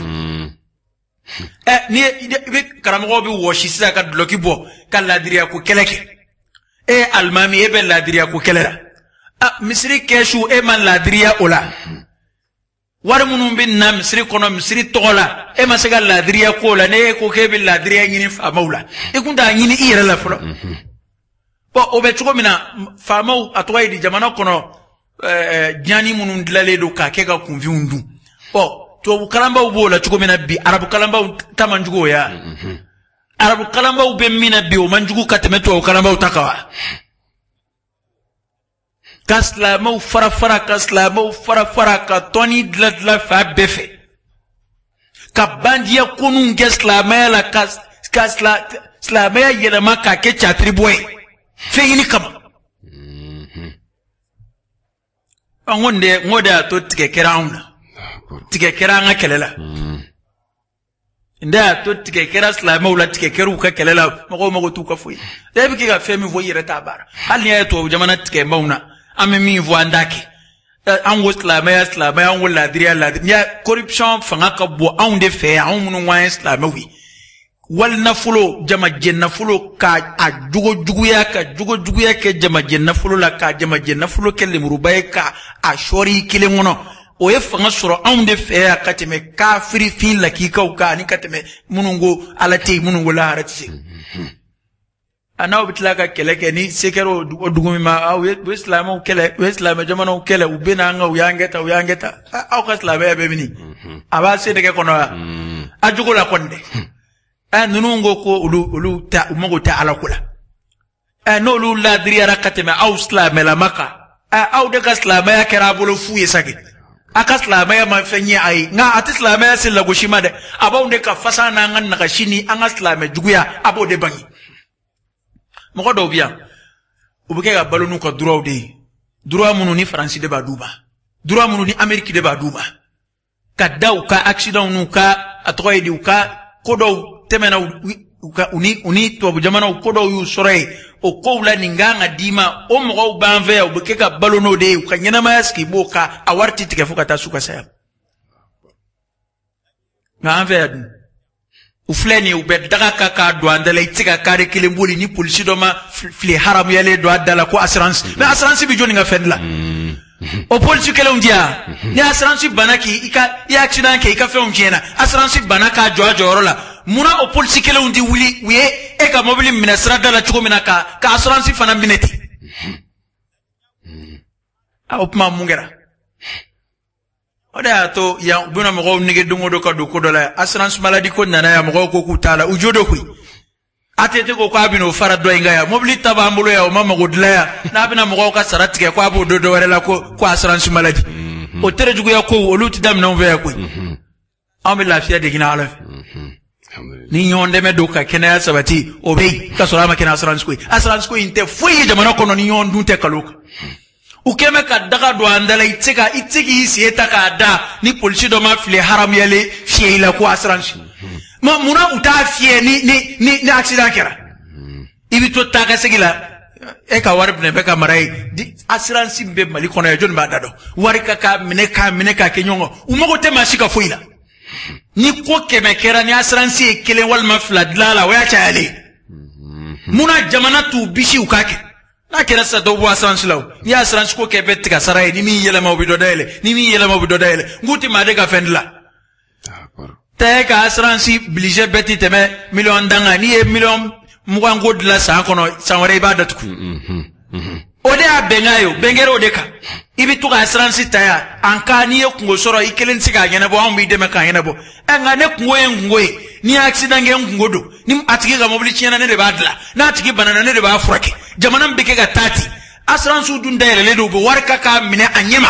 ni karamo bi woshi sa ka bloki bo kala diriya ko keleke almami e be la diriya ko kelela misri keshu e man la diriya ola war munun bin na misri kono misri tola e masega ladriya ko la ne ko ke bil ladriya nyini fa maula e kunda nyini ire la fulo bo obe chugo mina fa mau atwa di jamana kono jani munun dilale do ka ke ga kunvi undu bo to kalamba ubola chugo mina bi arabu kalamba tamanjugo ya arabu kalamba ube mina bi o manjugo katemeto kalamba utakawa kaslamau farafara kaslamau farafara ka toni dladla fa befe ka bandia kunun geslamaya la slamaya yelama ka ke chatriboy feyini kama ngoda to tike kerauna tike keranga kelela nda to tike kera slamau la tike keru ka kelela mago tu ka fuyi debi ki ga femi voyire tabara hal ni to jamana tike mauna amemi voandake an slamaya an wala ladriya corruption fanga ka bo an de fe an munu wa islamawi wal nafulo jama jennafulo ka jugo juguya ke jama jennafulo la ka jama jennafulo ke limrubay ka a shori kilengono o e fanga soro an de fe ka teme kafiri fi la ki ka ni ka teme munungo alati munungo la harati anaw bitlaka keleke ni sekero odugumi ma aw islamu kele islam jamano kele ubena nga uyangeta aw ka islam ya bemini aba se de ke kono ajugo la konde nunungo ko ulu ta umago ta ala kula no lu la driya rakate ma aw islam la maka aw de ka islam ya kera bolo fuye sage aka islam ya ma fenye ai nga at islam ya silla go shima de abaw de ka fasana ngan na shini an islam juguya abo de bangi moko do bien ubuke ga balonu ko droit de droit munu ni France de baduba droit munu ni Amerique de baduba ka daw ka accident nu ka atoy di ka kodo temena uka uni to bu jamana kodo yu sore o ko la ninganga dima o mo banve ubuke ga balono de ka nyana maski boka awarti tike fuka tasuka saya na anve ufleni ubed daga kaka do andala itika kare kilembuli ni polisi do ma fli haram yale do adala ko assurance na assurance bi joni nga fendla o polisi kele undia ni assurance banaki ya accident ke ika fe unjena assurance banaka jojo rola muna o polisi kele undi wuli wiye e ka mobile ministra dala chuko minaka ka assurance fana mineti a opma mungera oda to ya buna mo nige dungo do ka do ko dola assurance maladie ko nana ya mo ko kutala ujodo ku atete ko kwa bino fara do inga ya mobili tabambulo ya o mama go dlaya na bina mo ka saratike kwa bo do wala ko assurance maladie o tere jugo ya ko oluti dam na mve ya ko ambi lafiya de gina ala ni nyonde me do ka kena ya sabati o be ka solama kena assurance ko inte fuyi jamana ko no ni nyondu te kaloka ukeme ka daga do andala itiki sieta ka da ni polisi do ma file haram yale fiela ko assurance ma muna uta fie ni accident kera ibi to taka segila e ka warib ne be ka marai di assurance be mali kono ya jon ba dado warika ka mine ka kenyongo umogo te mashika foila ni ko keme kera ni assurance e kelen wal ma fladlala wa cha yale muna jamana tu bishi ukake na kera sa do assurance law ya assurance ko ke betka saray ni mi yele ma bido dele nguti ma de ka fendla te ka assurance obligé beti teme million danga ni e million mugango de la sa kono sanware ibadat ku ode abengayo bengero de ka ibi to ka assurance taya anka ni e kungo soro ikelen siga nyana bo ambi de meka nyana bo anga ne ngoe ni accident nge ngodo ni atiki ga mobili chiana ne de badla na atiki banana ne de ba furake jamana mbeke ga 30 assurance udun dele le do bo warka ka mine anyema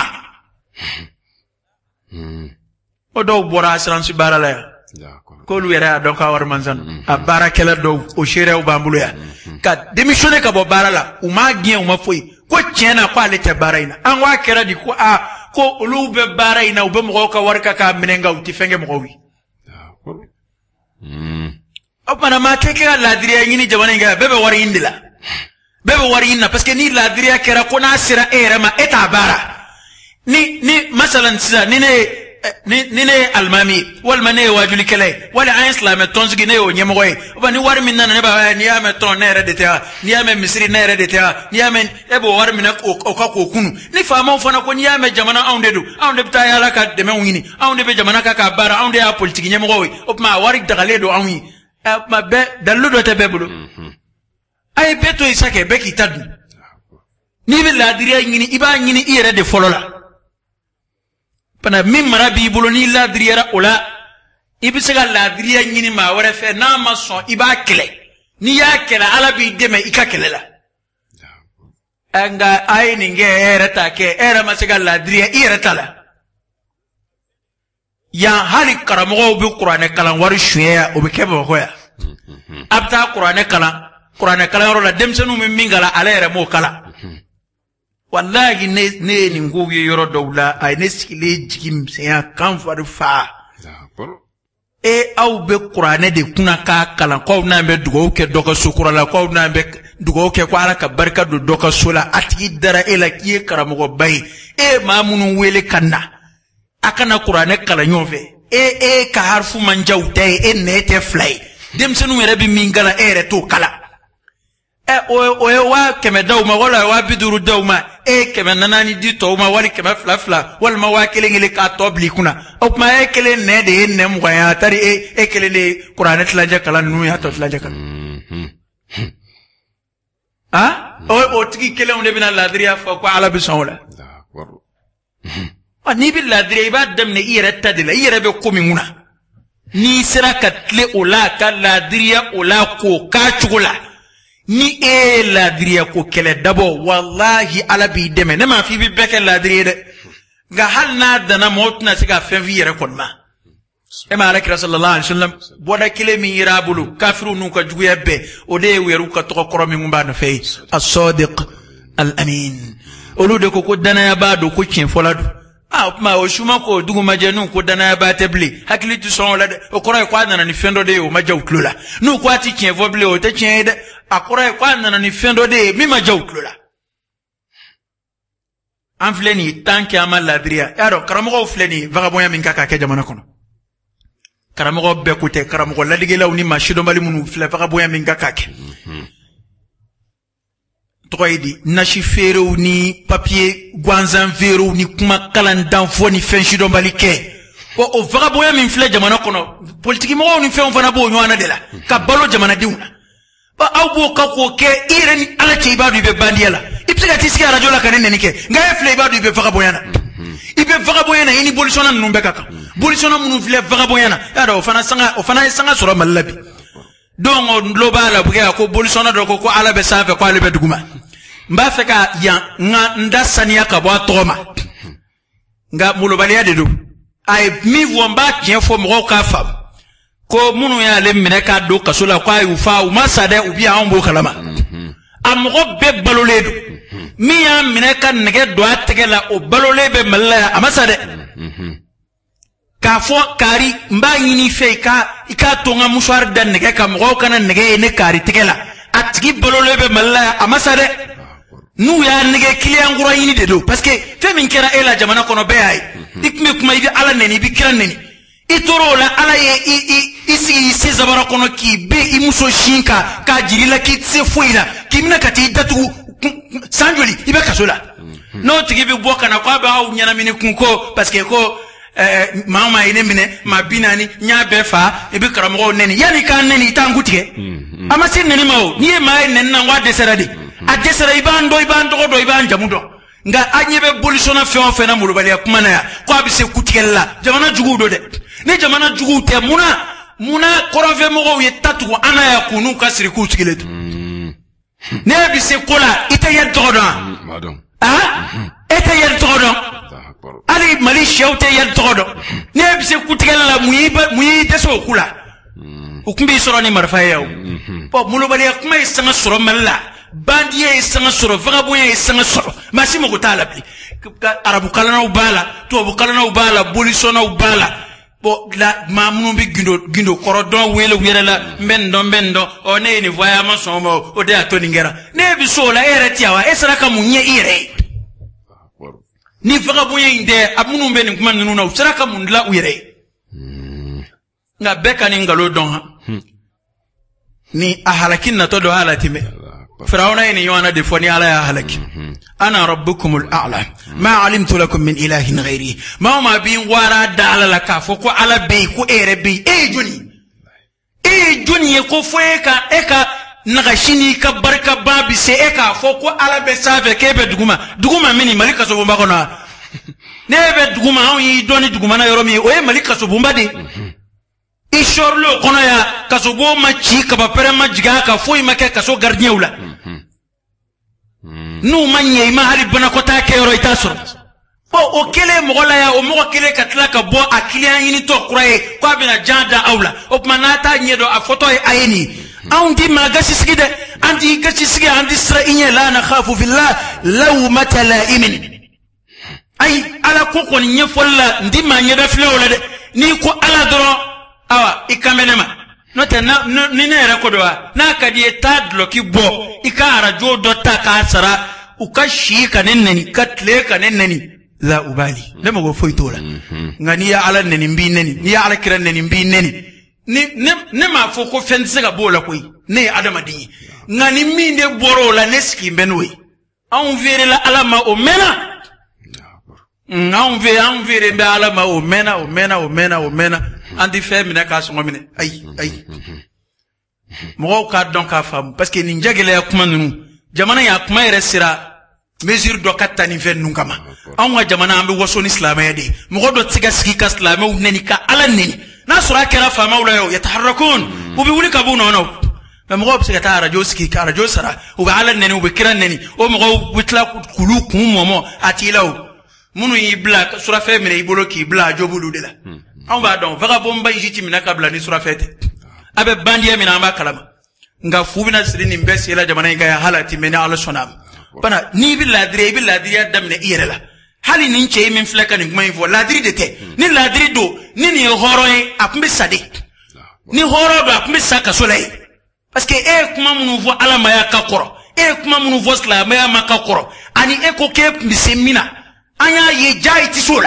odo bora assurance barala ya ko lu yera do ka war manzan a barakela do o shere o bambulo ya ka démissionner ka bo barala o ma gien o ma foi ko tiena ko ale te baraina an wa kera di ko ko lu be baraina o be mo ka warka ka mine nga uti fenge mo wi opana ma keke la diria ngini jamana nga bebe wari inna parce que ni la diria kera ko na sira era ma eta bara ni masalan sira ni ne ne almami wal mane wajuli kele wala an islam tonzigi ne o nyemo yi ba ni war min nan ne ba ni ame ton ne redeta ni ame misri ne redeta ni ame ebo war min o ka ko kunu ni fama fana ko ni ame jamana aunde do aunde bita yala ka de men wini aunde be jamana ka bara aunde ya politique nyemo yi o ma wari dagale do anwi ma be dallu do te bebulo ay beto isake be ki tadu ni be ladiriya ngini iba ngini ire de folola pana min mara bi bolo ni ladiriya ola ibisega ladiriya ngini ma wara fe na ma son iba kele ni ya kele ala bi deme ikakelela anga ay ninge ere take ere masega ladiriya ire tala ya hali karamo bi qur'ane kalan war shuya o be kebe ko ya abta qur'ane kalan ro la demsenu min mingala ala ere mo kala wallahi ne ni ngowi yoro dawla ay ne skile jigim seya kan faru fa au be qur'ane de kuna ka kalan ko na be dugo ke doka sukura la ko na be dugo ke ko ala ka barka do doka sula ati dara ela kiye karamo bay mamunu wele kanna akana qur'ane kala nyove ka harfu manjaw tay nete fly dem senu mere bi mingala ere to kala o wa keme dawma wala wa biduru dawma keme nanani di tawma wali keme flafla wal mawakile ngile ka tobli kuna op ma kele ne de ne mwaya tari kele ne qur'ane tlanja kala nu ya to tlanja kala o tiki kele on de bina ladriya fa ko ala bi sawla ni billah dire ba dem ne ire tadila ire be ko minguna ni sira katle ola ka ladriya ola ko ka chugula ni ladriya ko kele dabo wallahi ala bi deme ne ma fi bi beke ladriya de ga hal na dana motna siga fevi ire kon ma ma alakira sallallahu alaihi wasallam boda kele mi irabulu kafiru nun ka juguya be o de weru ka to ko mi ngumba na fay as-sadiq al-amin olude ko dana ya bado ko cin foladu ma o shuma ko dugu majenu ko dana ba tebli hakili tu son la o koro ko na ni fendo de o majaw klula nu ko ati kien voble o te kien de akoro ko na ni fendo de mi majaw klula an fleni tanki amal ladriya yaro karamo fleni vagabond min kaka ke jamana kono karamo be ko te karamo ladigela ni mashido mali munu fle vagabond min kaka ke toydi nashi fero ni papier gwanzan vero ni kuma kalan danfo ni fenshido balike ko o vagabo ya min fle jamana kono politique mo ni fen fana bo nywana de la ka balo jamana diuna ba awbo ka ko ke ire ni ala ke ibadu be bandiela ipsika tisika radio la kanene nike ngaye fle ibadu be vagabo yana ibe vagabo yana ini bolisona numbe kaka bolisona munu fle vagabo yana ya o fana sanga sura malabi dongo global buge ko bolisona do ko ala be safe ko ala be duguma mba feka ya nga ndasania ka bwa toma nga mulobaliya de do ay mi vomba kien fo mo ka fam ko munu ya le mine ka do kasula kwa yu fa u masade ubi a ombo kalama amgo be baloledo mi ya mine ka nege do ategela o balole be malla amasade ka fo kari mba yini fe ka tonga mushwar dan nege ka mo kana nege ne kari tegela atigi balole be malla amasade nu ya nege client ngura yini de do parce que fe min kera ela jamana kono be ay ikme kuma ibi ala neni bi kiran neni itoro la ala ye isi zabara kono ki be imuso shinka ka jirila ki tse foila ki mina kati datu sanjoli ibe kasola no tigi bi boka na kwa ba au nyana mini kunko parce que ko mama ine mine mabinani nya befa ibi karamo neni yani kan neni tangutike ama sin neni mawo ni ma neni na ngwa deserade adesera ibando do iban jamudo nga anyebe bolisona fe na mulubali kumana ya ko abise kutikella jamana jugudo de ne jamana jugute muna korove mo ye tatu ana ya kunu kasiri kutikiletu ne bise kola itaye dodan madam itaye dodan ali malisha utaye dodan ne bise kutikella muyi deso kula ukumbi soro ni marfa yawo po mulubali kuma isanga soro malla bandiye isanga soro vagaboye isanga soro masimo kutala pli arabu kalana ubala to bu kalana ubala bolisona ubala bo la mamnu bi gindo korodon wele la mbendo o ne ni voyama somo o de atoni ngera ne bi so la ere tiawa esra ka munye ire ni faga bonya inde abunu be ni kuma nunu na usara ka mundla uyere nga beka ni ngalo don ha ni ahalakin na to do halatime Firauna ni yona de foni ala ya halaki ana rabbukumul a'la ma alimtu lakum min ilahin ghairi ma bin wara dala la ka fo ko ala be ko ere be joni ko fo eka nagashini ka barka babi se eka fo ko ala be save ke be duguma mini malika so bomba kono ne be duguma on yi doni duguma na yoromi o e malika so bomba de ishorlo kono ya kasobo machi ka ba pere majiga ka fo imake kaso gardien wala nu manye ma hali bana kota ke yoro itasoro o kele mogola ya o mogo kele katla ka bo a client yini to kuraye ko abina janda awla o manata nyedo a photo e ayeni andi magasi sigide andi gasi sigide andi sra inye la na khafu fillah law matalaimin ay ala ko ko nye folla ndi ma nyeda flewla de ni ko ala doro awa ikamenema note na ni ne rekodoa na kadi tadlo ki bo ikara jodo taka sara ukashi kanenni katle kanenni la ubali lema go foitola ngani ya ala neni mbineni ni ya ala kiran neni mbineni ne ma foko fense ga bola koi ne adama dinyi ngani minde borola neski benwe on vere la alama o mena on vere be alama o mena andi femina ka so ngomine ay mo ka donc ka fam parce que ni njagele ya kuma nunu jamana ya kuma resira mesure do katani fen nun kama anwa jamana ambe woso ni islamaya de mo do tiga siki ka islamaya neni ka ala neni na sura kera fama wala yo yataharrakun ubi wuli ka buna wono mo go psika ta radio siki ka radio sara ubi ala neni ubi kiran neni o mo go witla kulu kumomo atilaw munu ibla sura femina ibolo ki ibla jobulu de la on va donc vagabond bay jiti mina kabla ni sura fete abe bandiye mina amba kalama nga fubina sirini mbesi la jamana nga ya halati mena ala sonam bana ni bi ladri adamne iyela hali ni nche min fleka ni ngmai vo ladri de te ni ladri do ni horo e akumbe sade ni horo do akumbe saka solai parce que kuma munu vo ala maya ka koro kuma munu vo sla maya maka koro ani ko ke misemina anya ye jai ti sola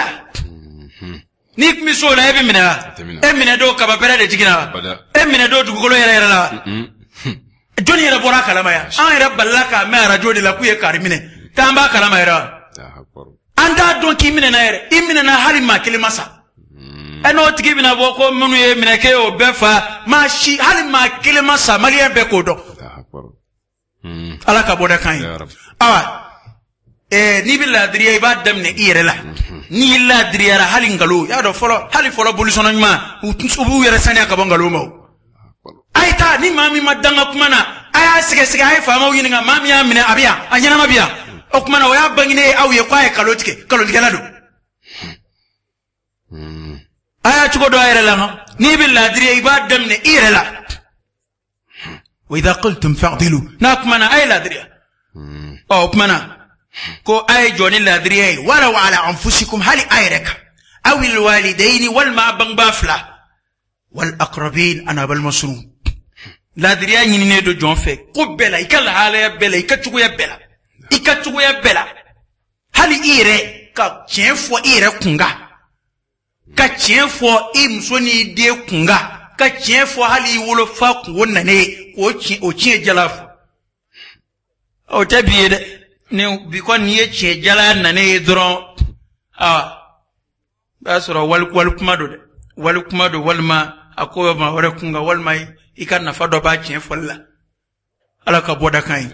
nik mi so la ebe mina do ka ba pere de jigina mina do dugolo yere la joni yere bora kalama ya an yere ballaka me radio de la kuye karimine tamba kalama yere anda don ki mina na yere imina na hali ma kelimasa eno tigi bina boko munu ye mina ke o befa ma shi hali ma kelimasa malien be ko do ala ka boda kan awa ni billa diriya iba damne iyere la ni illa diriya hali ngalo ya do hali folo bolusono nyuma ubu yere sani aka bangalo mo aita ni mami madanga kumana aya sige ay fama yini nga mami ya mine abia anyana mabia o kumana waya bangine awu ye kwae kalotike lado aya chugo do ayere la ni billa diriya iba damne iyere la wa idha qultum fa'dilu na kumana ay la diriya o kumana ko ay joni ladriye wala ala anfusikum hali ayraka aw al walidain wal ma bangbafla wal aqrabin ana bal masrun ladriya nyini ne do jon fe ko bela ikala hala ya bela ikatugo ya bela hali ire ka tienfo ire kunga ka tienfo imsoni de kunga ka tienfo hali wolo fa kunna ne o chie jalafu o tabiye ne biko ni ye jala na ne dron basoro wal kuma do walma akoyo ma wore kunga walma ikan na fado ba chen folla ala ka boda kan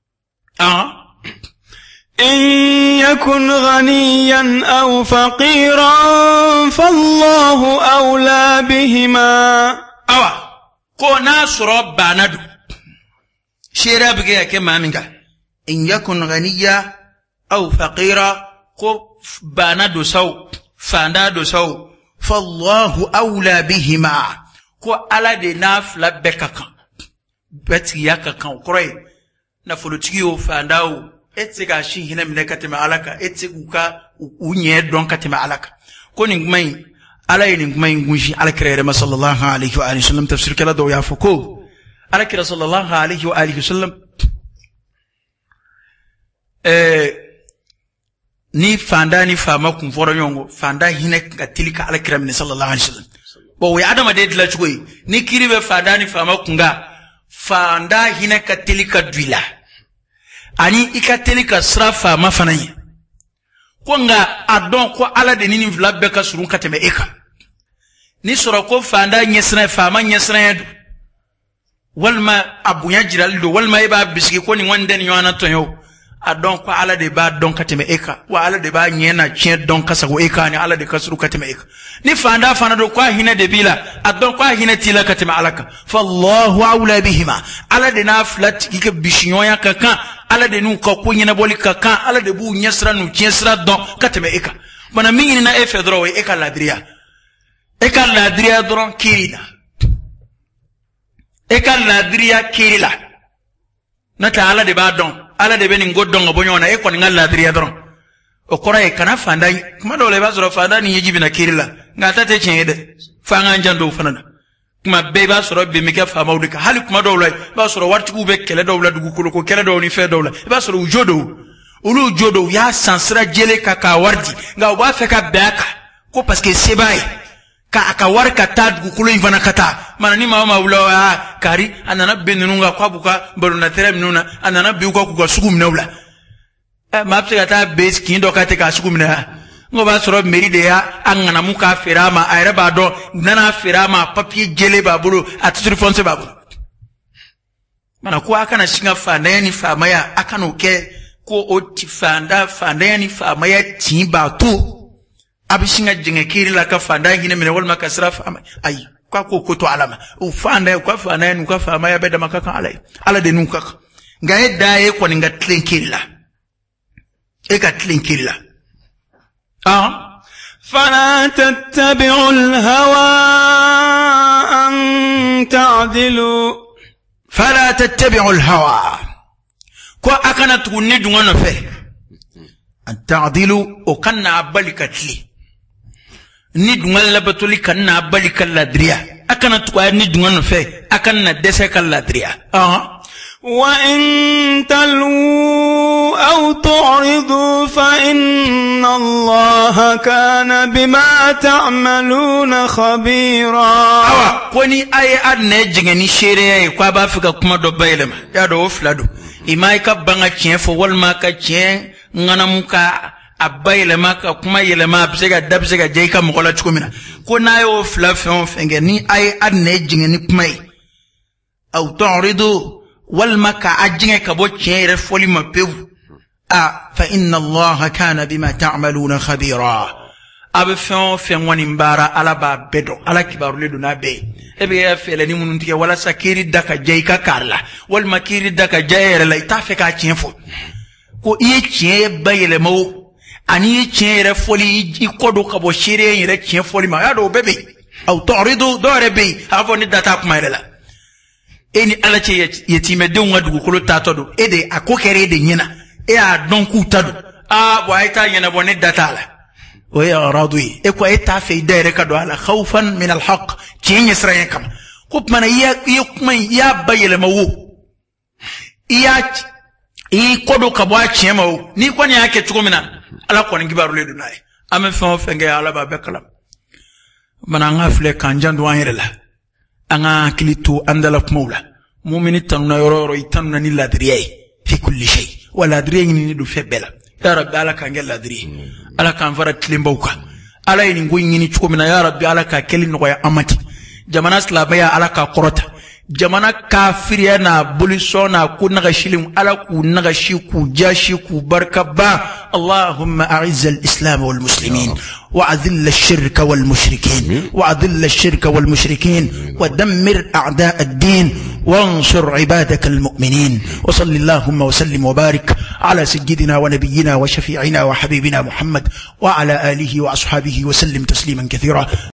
in yakun ghaniyan aw faqiran fallahu awla bihima awa ko nasro banadu shira bige yake maminga in yakun ghaniya aw faqira ko bana do saw fanda do saw fallahu awla bihima ko ala de nafla bekakan beti yakakan kroy na folotigi o fanda o etiga shi hina mine katima alaka etiguka unye don katima alaka ko ningmai ala ningmai ngunji alkere sallallahu alaihi wa alihi wasallam tafsir kala do ya fuko alkere sallallahu alaihi wa alihi wasallam ni fanda ni fama kun foro yongo fanda hina ka tilika ala kiram ni sallallahu alaihi wasallam bo we adama de dila chugoy ni kiribe fanda ni fama kunga fanda hina ka tilika dwila ani ikatelika sra fama fananye ko nga adon ko ala de nini vlabbe ka surun kateme eka ni soro ko fanda nyesna fama nyesna yadu walma abunya jiraldo walma iba biski ko ni wande ni yana tonyo adon ko ala de ba don kateme eka wa ala de ba nyena chien don kasago eka ni ala de kasuru kateme eka ni fanda do ko hina de bila adon ko hina tila kateme alaka fallahu aula bihima ala de na flat kike bishinyo ya kaka ala de nu ko nyena boli kaka ala de bu nyesra nu chiesra don kateme eka bana mingi na efedro we eka ladria dron kirina eka ladria kirila nata ala de ba don ala de benin goddon obonyona e kon ngalla adriya dron o koray kana fanda kuma dole ba soro fanda ni yijibi na kirila ngata te chede fanga njando fanana kuma be ba soro be mika fa mawdika hali kuma dole ba soro warti ube kele dole dugu ko kele dole ni fe dole ba soro ulu jodo ya sansra jele kaka wardi nga ba fe ka baka ko parce que c'est bay ka aka warka tad gukulo ivana kata mana ni mama ulawa kari anana benunga kwa buka baruna terem nuna anana biuka ku sugum nawla mapse kata base kindo kate ka sugum na ngoba soro meride ya angana muka firama ayre bado nana firama papier jele babulu atutri fonse babulu mana ko aka na singa fanda yani fama ya aka no ke ko oti fanda yani fama ya timba tu abishinga jinga kirila ka fanda hine mene wal makasra fama ay kwa ko to alama u fanda kwa fanda yani kwa fama ya beda makaka ala de nuka nga edda e ko ninga tlinkirila e ka tlinkirila فلا تتبعوا الهوى أن تعدلوا فلا تتبعوا الهوى كو أكنا تكوني دوانا فيه أن تعدلوا وكنا أبالكتلي ندوان لبطولي كنا أبالكالادريا أكنا تكوني دوانا فيه أكنا دسكالادريا وإن تلووا أو تعرضوا فإن الله كان بما تعملون خبيرا كوني أي أدنى جنني شيري كوابا فيكا كما دوبايلما يا دو فلادو إما يكا بانغا تشين فوال ماكا تشين ngana muka abayele maka kuma yele ma bisega dabsega jeika mukola chukumina kuna yo flafon fenge ni ay adne jinge ni kuma au ta'ridu wal maka ajinge kabo chere foli mapewu fa inna allaha kana bima ta'maluna khabira abe fen woni mbara ala ba bedo ala kibaru le duna be ebe ya fele ni mununti wala sakiri daka jeika karla wal makiri daka jayere la itafe ka chenfo ko iye chie bayele mo ani chie re foli ikodo kabo shire yire chie foli ma ya do bebe au ta'ridu dorebe avoni data kuma rela eni ala che yetime de unga dugu kolo tatodo ede akokere de nyina e a donku tado wa ita nyina boni data la o ya radui e ko eta fe dere kado ala khawfan min al haqq chie srayen kam ko mana ya kuma ya bayele mo i kodo kabwa chemo ni kwani yake chukumina ala kwani gibaru le dunai ame fon fenge ala ba bekala mana ngafle kanjandu wanirela anga kilito andala kumula mu'mini tanuna yororo itanuna ni ladriyai fi kulli shay wala ladriyai ni du febela ya rabbi ala kangel ladri ala kan fara tlimbauka ala ni ngoyi ni chukumina ya rabbi ala ka kelin no ya amati jamana slabaya ala ka korota jamana kafiriya na buliso na ku naga shilim ala ku naga shi ku jashi ku barkaba allahumma a'izz al-islam wal muslimin wa adhill ash-shirka wal mushrikin wa adhill ash-shirka wal mushrikin wa dammir a'da' ad-din وانصر عبادك المؤمنين وصل اللهم وسلم وبارك على سيدنا ونبينا وشفيعنا وحبيبنا محمد وعلى آله وأصحابه وسلم تسليما كثيرا.